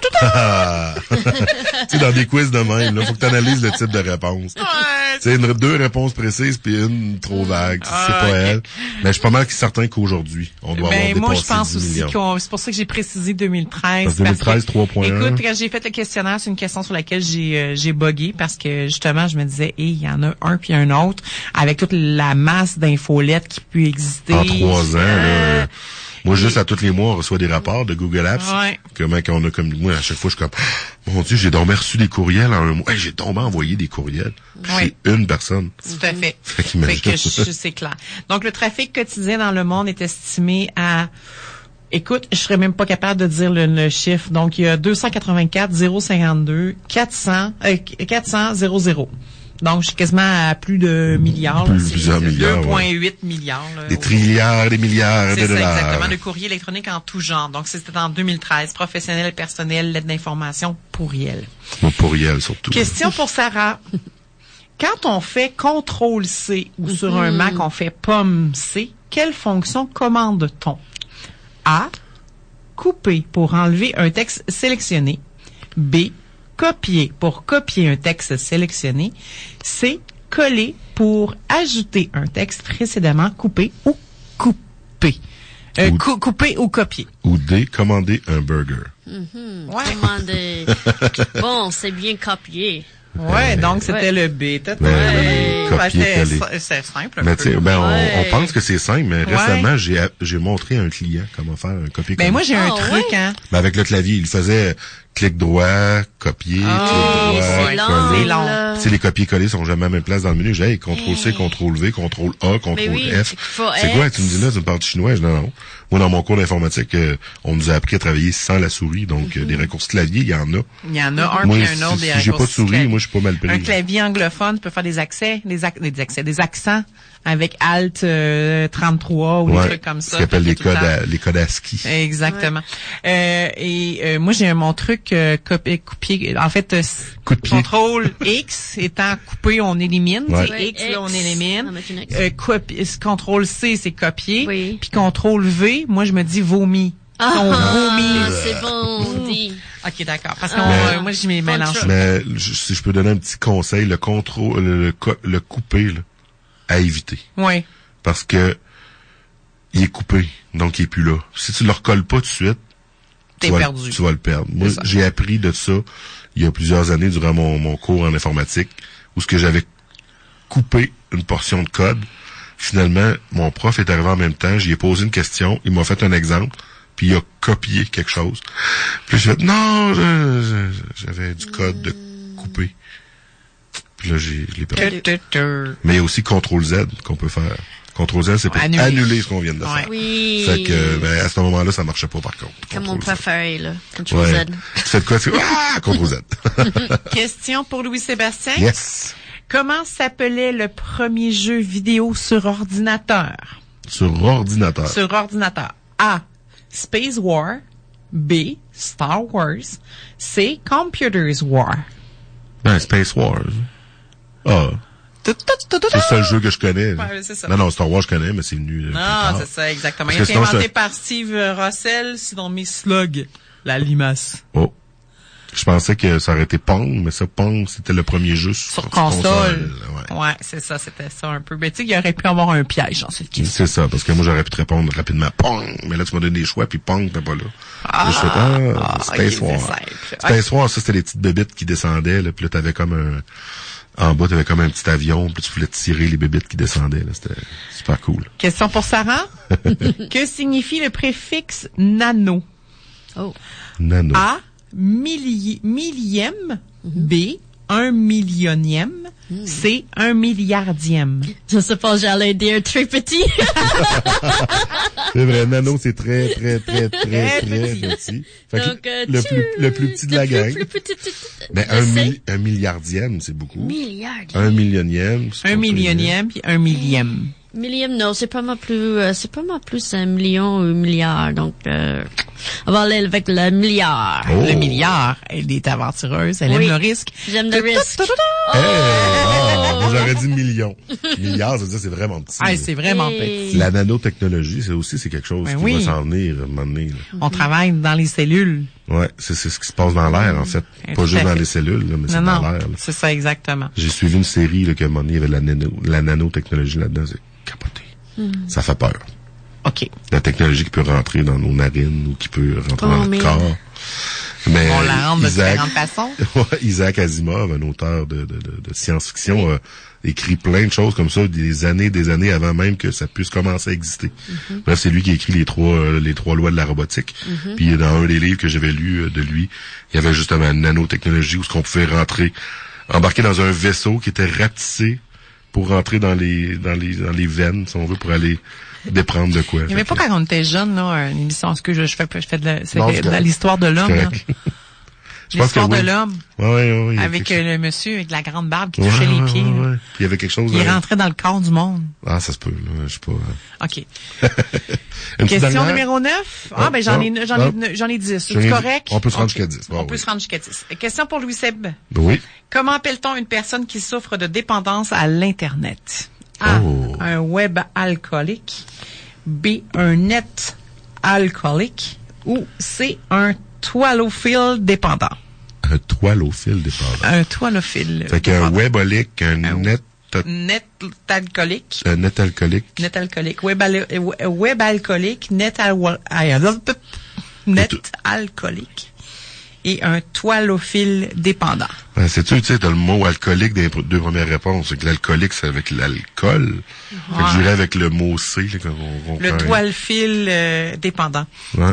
S1: sais, dans des quiz de même, là, faut que tu analyses le type de réponse. Tu sais, deux réponses précises puis une trop vague. C'est pas elle. Mais je suis pas mal certain qu'aujourd'hui, on doit avoir dépassé
S2: moi, je pense
S1: 10
S2: aussi
S1: millions.
S2: c'est pour ça que j'ai précisé 2013.
S1: Parce que 2013, 3.1.
S2: Écoute, quand j'ai fait le questionnaire, c'est une question sur laquelle j'ai bugué parce que, justement, je me disais, il y en a un puis un autre, avec toute la masse d'infolettes qui peut exister.
S1: En 3 ans, là. Moi, juste à tous les mois, on reçoit des rapports de Google Apps.
S2: Ouais.
S1: Comment qu'on a comme moi, à chaque fois, je suis comme, mon Dieu, j'ai donc reçu des courriels en un mois. Hey, j'ai donc envoyé des courriels.
S2: Oui.
S1: Chez une personne.
S2: Tout à fait.
S1: Fait que
S2: c'est clair. Donc, le trafic quotidien dans le monde est estimé à, écoute, je serais même pas capable de dire le chiffre. Donc, il y a 284 052 400 00. Donc, je suis quasiment à plus de milliards.
S1: Plusieurs milliards.
S2: 2,8 milliards. Là,
S1: des trilliards, des milliards de dollars.
S2: C'est exactement, de courrier électronique en tout genre. Donc, c'était en 2013. Professionnel, personnel, lettre d'information, pourriel.
S1: Pourriel, surtout.
S2: Question pour Sarah. Quand on fait CTRL-C ou sur un Mac, on fait POM-C, quelle fonction commande-t-on? A. Couper pour enlever un texte sélectionné. B. Copier pour copier un texte sélectionné. C. Coller pour ajouter un texte précédemment coupé ou coupé. Couper ou copier.
S1: Ou D. Commander un burger.
S3: Ouais. Commander. Bon, c'est bien copié.
S2: Ouais, donc c'était le B. C'est simple.
S1: Mais on pense que c'est simple, mais récemment, j'ai montré à un client comment faire un copier-coller.
S2: Ben moi, j'ai un truc, hein.
S1: Ben avec le clavier, il faisait clic droit, copier, clic droit, coller. Tu sais, les copier-coller sont jamais à la même place dans le menu. J'ai CTRL-C, CTRL-V, CTRL-A, CTRL-F. C'est quoi? Tu me dis là, tu me parles chinois? Non. Moi, dans mon cours d'informatique, on nous a appris à travailler sans la souris. Donc, des raccourcis clavier, il y en a.
S2: Il y en a un puis un autre.
S1: Si j'ai pas de souris, moi, je suis pas mal pris.
S2: Un clavier anglophone peut faire des accents avec Alt 33 ou des trucs comme ça.
S1: Ce qu'on appelle les codes ASCII.
S2: Exactement. Moi, j'ai mon truc copier. En fait,
S1: coup de pied.
S2: CTRL X étant coupé, on élimine. X, là, on élimine. CTRL C, c'est copier.
S3: Oui.
S2: Puis CTRL V, moi, je me dis vomi.
S3: C'est bon dit.
S2: OK, d'accord. Parce que moi, je m'y mélange.
S1: Mais si je peux donner un petit conseil, le couper, là, à éviter.
S2: Oui.
S1: Parce que il est coupé, donc il est plus là. Si tu le recolles pas tout de suite, tu vas le perdre. Moi, j'ai appris de ça il y a plusieurs années durant mon cours en informatique, où ce que j'avais coupé une portion de code. Finalement, mon prof est arrivé en même temps, j'y ai posé une question, il m'a fait un exemple, puis il a copié quelque chose. Puis j'ai fait, non, j'avais du code de coupé. Puis là, je l'ai perdu. Mais il y a aussi CTRL-Z qu'on peut faire. CTRL-Z, c'est pour annuler ce qu'on vient de faire.
S3: Oui.
S1: Fait que, à ce moment-là, ça marchait pas, par contre.
S3: Comme mon préféré, là. CTRL-Z.
S1: Tu fais de quoi? CTRL-Z.
S2: Question pour Louis-Sébastien.
S1: Yes.
S2: Comment s'appelait le premier jeu vidéo sur ordinateur?
S1: Sur ordinateur.
S2: Sur ordinateur. A. Space War. B. Star Wars. C. Computers War.
S1: Space Wars. C'est le seul jeu que je connais.
S2: Ouais, c'est ça.
S1: Non, Star Wars, je connais, mais c'est venu...
S2: Non, c'est ça, exactement. Il a été inventé par Steve Russell, sinon mis Slug, la limace.
S1: Oh. Je pensais que ça aurait été Pong, mais ça, Pong, c'était le premier jeu sur
S2: console. Ouais, c'est ça, c'était ça un peu. Mais tu sais, il aurait pu avoir un piège dans cette question.
S1: C'est ça, parce que moi, j'aurais pu te répondre rapidement Pong, mais là, tu m'as donné des choix, puis Pong, t'es pas là. Je fais, Space War. Space War, ça, c'était les petites bébites qui descendaient, là, puis là, t'avais comme en bas, t'avais comme un petit avion, puis tu pouvais tirer les bébites qui descendaient, là. C'était super cool.
S2: Question pour Sarah. Que signifie le préfixe nano?
S1: Nano.
S2: A. Millième. B. 1 millionième. C. 1 milliardième.
S3: Je sais pas, j'allais dire très petit.
S1: C'est vrai, nano, c'est très petit. Fait
S3: donc,
S1: le plus petit de la gang. Mais un milliardième, c'est beaucoup. Un millionième.
S2: Un millionième puis 1 millième.
S3: Millième, non, c'est pas mal plus 1 million ou 1 milliard, donc, on va aller avec le milliard.
S2: Le milliard, elle est aventureuse, elle aime le risque.
S3: J'aime le risque.
S1: Moi, j'aurais dit millions. Milliards, ça veut dire c'est vraiment petit.
S2: Ah, c'est vraiment petit.
S1: La nanotechnologie, c'est quelque chose qui va s'en venir à un moment donné. Là.
S2: On travaille dans les cellules.
S1: Ouais, c'est ce qui se passe dans l'air, en fait. Pas juste dans les cellules, là, mais c'est dans l'air. Là.
S2: C'est ça, exactement.
S1: J'ai suivi une série, là, qu'à un moment donné, il y avait la nanotechnologie là-dedans. C'est capoté. Ça fait peur.
S2: OK.
S1: La technologie qui peut rentrer dans nos narines ou qui peut rentrer dans notre corps. Mais
S2: on la rentre de différentes façons.
S1: Isaac Asimov, un auteur de science-fiction, a écrit plein de choses comme ça des années avant même que ça puisse commencer à exister. Bref, c'est lui qui a écrit les trois lois de la robotique. Puis dans un des livres que j'avais lu de lui, il y avait justement une nanotechnologie où ce qu'on pouvait embarquer dans un vaisseau qui était rapetissé pour rentrer dans les veines, si on veut, pour aller déprendre de quoi.
S2: Il n'y avait pas quand on était jeune, là, une émission, ce que je fais de l'histoire de l'homme, là. L'histoire de l'homme.
S1: Ouais,
S2: avec le monsieur avec la grande barbe qui touchait les pieds.
S1: Ouais. Il y avait quelque chose.
S2: Il rentrait dans le corps du monde.
S1: Ah, ça se peut, là. Je sais pas.
S2: OK. Question numéro 9. Ben, j'en ai 10. C'est correct?
S1: On peut se rendre jusqu'à 10.
S2: On peut se rendre jusqu'à 10. Question pour Louis Seb.
S1: Oui.
S2: Comment appelle-t-on une personne qui souffre de dépendance à l'Internet? A. Un web alcoolique. B. Un net alcoolique. Ou C. Un toilophile dépendant.
S1: Un toilophile dépendant.
S2: Un toilophile.
S1: Fait qu'un webolique, un net
S2: alcoolique.
S1: Un net alcoolique.
S2: Net alcoolique. Web alcoolique. Net alcoolique. Et un toilophile dépendant.
S1: Ben, sais-tu, t'as le mot alcoolique des deux premières réponses. C'est que l'alcoolique, c'est avec l'alcool. Fait que j'irais avec le mot C, là,
S2: le toilophile dépendant.
S1: Ouais.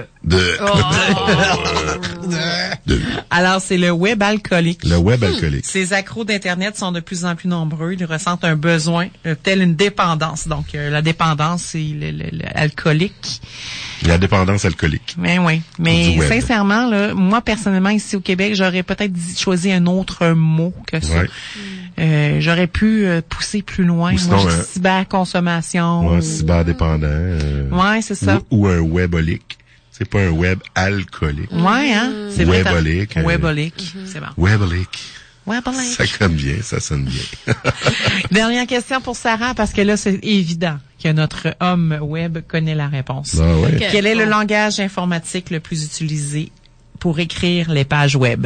S2: Alors, c'est le web alcoolique.
S1: Le web alcoolique.
S2: Ces accros d'Internet sont de plus en plus nombreux. Ils ressentent un besoin, tel une dépendance. Donc, la dépendance, c'est l'alcoolique.
S1: La dépendance alcoolique.
S2: Mais oui. Mais sincèrement, là, moi, personnellement, ici au Québec, j'aurais peut-être choisi un autre mot que ça. Ouais. J'aurais pu pousser plus loin.
S1: Sinon,
S2: moi, cyberconsommation.
S1: Ouais, cyberdépendant.
S2: Ouais, c'est ça.
S1: Ou un webolique. C'est pas un web alcoolique.
S2: Ouais, hein. C'est vrai.
S1: Webolique.
S2: Webolique. C'est bon.
S1: Webolique.
S2: Webolique.
S1: Ça sonne bien, ça sonne bien.
S2: Dernière question pour Sarah, parce que là, c'est évident que notre homme web connaît la réponse.
S1: Ah ouais.
S2: Okay. Quel est le langage informatique le plus utilisé pour écrire les pages web?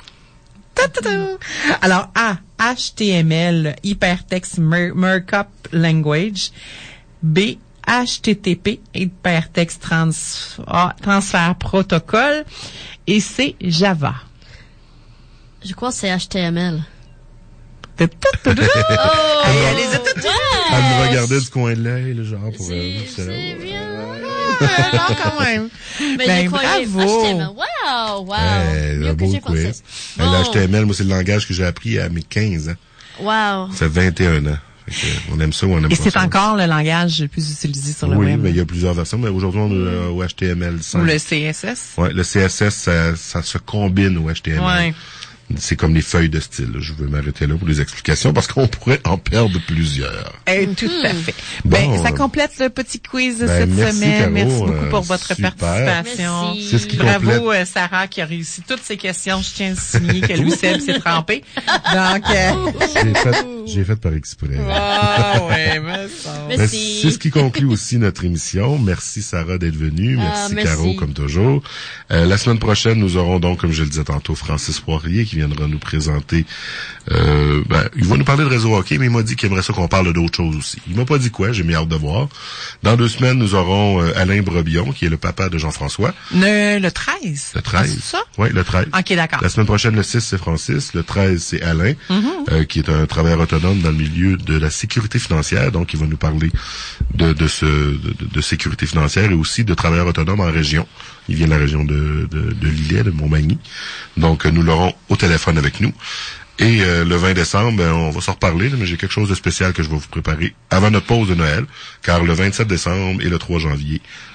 S2: Alors, A, HTML, Hypertext Markup Language. B, HTTP, Hypertext Transfer Protocol. Et C, Java.
S3: Je crois que c'est HTML.
S2: Elle les a toutes.
S1: Elle me regardait du coin de l'œil, le genre, pour elle.
S3: C'est bien.
S2: Non, quand même.
S3: Mais je croyais
S2: bravo.
S3: HTML. Wow.
S1: Un beau quiz. Le HTML, moi, c'est le langage que j'ai appris à mes 15 ans.
S3: Wow.
S1: Ça fait 21 ans. On aime ça ou on aime pas ça.
S2: Et c'est encore le langage le plus utilisé sur le web.
S1: Oui, mais il y a plusieurs versions. Mais aujourd'hui, on est au HTML5.
S2: Ou le CSS.
S1: Ouais, le CSS, ça se combine au HTML.
S2: Ouais.
S1: C'est comme les feuilles de style. Je veux m'arrêter là pour les explications parce qu'on pourrait en perdre plusieurs.
S2: Tout à fait. Ça complète le petit quiz de cette semaine.
S1: Caro,
S2: merci beaucoup pour votre
S1: super.
S2: participation.
S3: Merci.
S1: C'est ce qui
S2: Bravo,
S1: complète.
S2: Sarah, qui a réussi toutes ces questions. Je tiens à signer que Louis Seb s'est trempé. Donc,
S1: j'ai fait par exprès.
S2: ouais,
S3: merci.
S1: C'est ce qui conclut aussi notre émission. Merci Sarah d'être venue. Merci Caro, comme toujours. La semaine prochaine, nous aurons donc, comme je le disais tantôt, Francis Poirier qui viendra nous présenter. Il va nous parler de réseau hockey, mais il m'a dit qu'il aimerait ça qu'on parle d'autres choses aussi. Il m'a pas dit quoi, j'ai mis hâte de voir. Dans 2 semaines, nous aurons Alain Brebion, qui est le papa de Jean-François.
S2: Le 13.
S1: Le 13.
S2: C'est ça?
S1: Oui, le 13.
S2: OK, d'accord.
S1: La semaine prochaine, le 6, c'est Francis. Le 13, c'est Alain, qui est un travailleur autonome dans le milieu de la sécurité financière. Donc, il va nous parler de sécurité financière et aussi de travailleurs autonomes en région. Il vient de la région de Lillet, de Montmagny. Donc, nous l'aurons au téléphone avec nous. Et le 20 décembre, on va s'en reparler, mais j'ai quelque chose de spécial que je vais vous préparer avant notre pause de Noël, car le 27 décembre et le 3 janvier,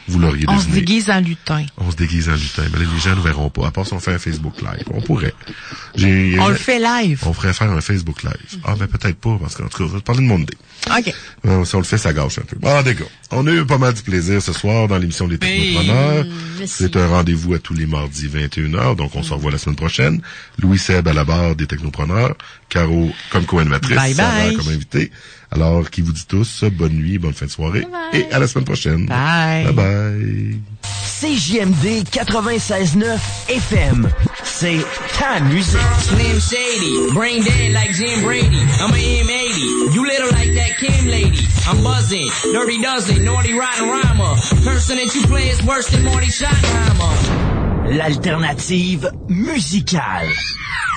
S1: vous l'auriez deviné.
S2: On se déguise en lutin.
S1: On se déguise en lutin. Mais là, les gens ne verront pas. À part si on fait un Facebook Live. On pourrait.
S2: On le fait live.
S1: On ferait faire un Facebook Live. Ah, ben peut-être pas, parce qu'en tout cas, on va parler de Monday.
S2: OK.
S1: Si on le fait, ça gâche un peu. Ah, d'accord. On a eu pas mal de plaisir ce soir dans l'émission des Technopreneurs. C'est un rendez-vous à tous les mardis 21h, donc on se revoit la semaine prochaine. Louis Seb à la barre des Technopreneurs. Caro comme co-animatrice.
S2: Bye bye.
S1: Sarah comme invité. Alors, qui vous dit tous, bonne nuit, bonne fin de soirée.
S3: Bye bye.
S1: Et à la semaine prochaine.
S2: Bye.
S1: Bye bye.
S7: CJMD 96.9 FM. C'est ta musique.
S8: Slim Shady, brain dead like Jim Brady. I'm a M80, you little like that Kim lady. I'm buzzing, dirty dozen, naughty rotten rhymer. Person that you play is worse than Morty Schottenheimer.
S7: L'alternative musicale.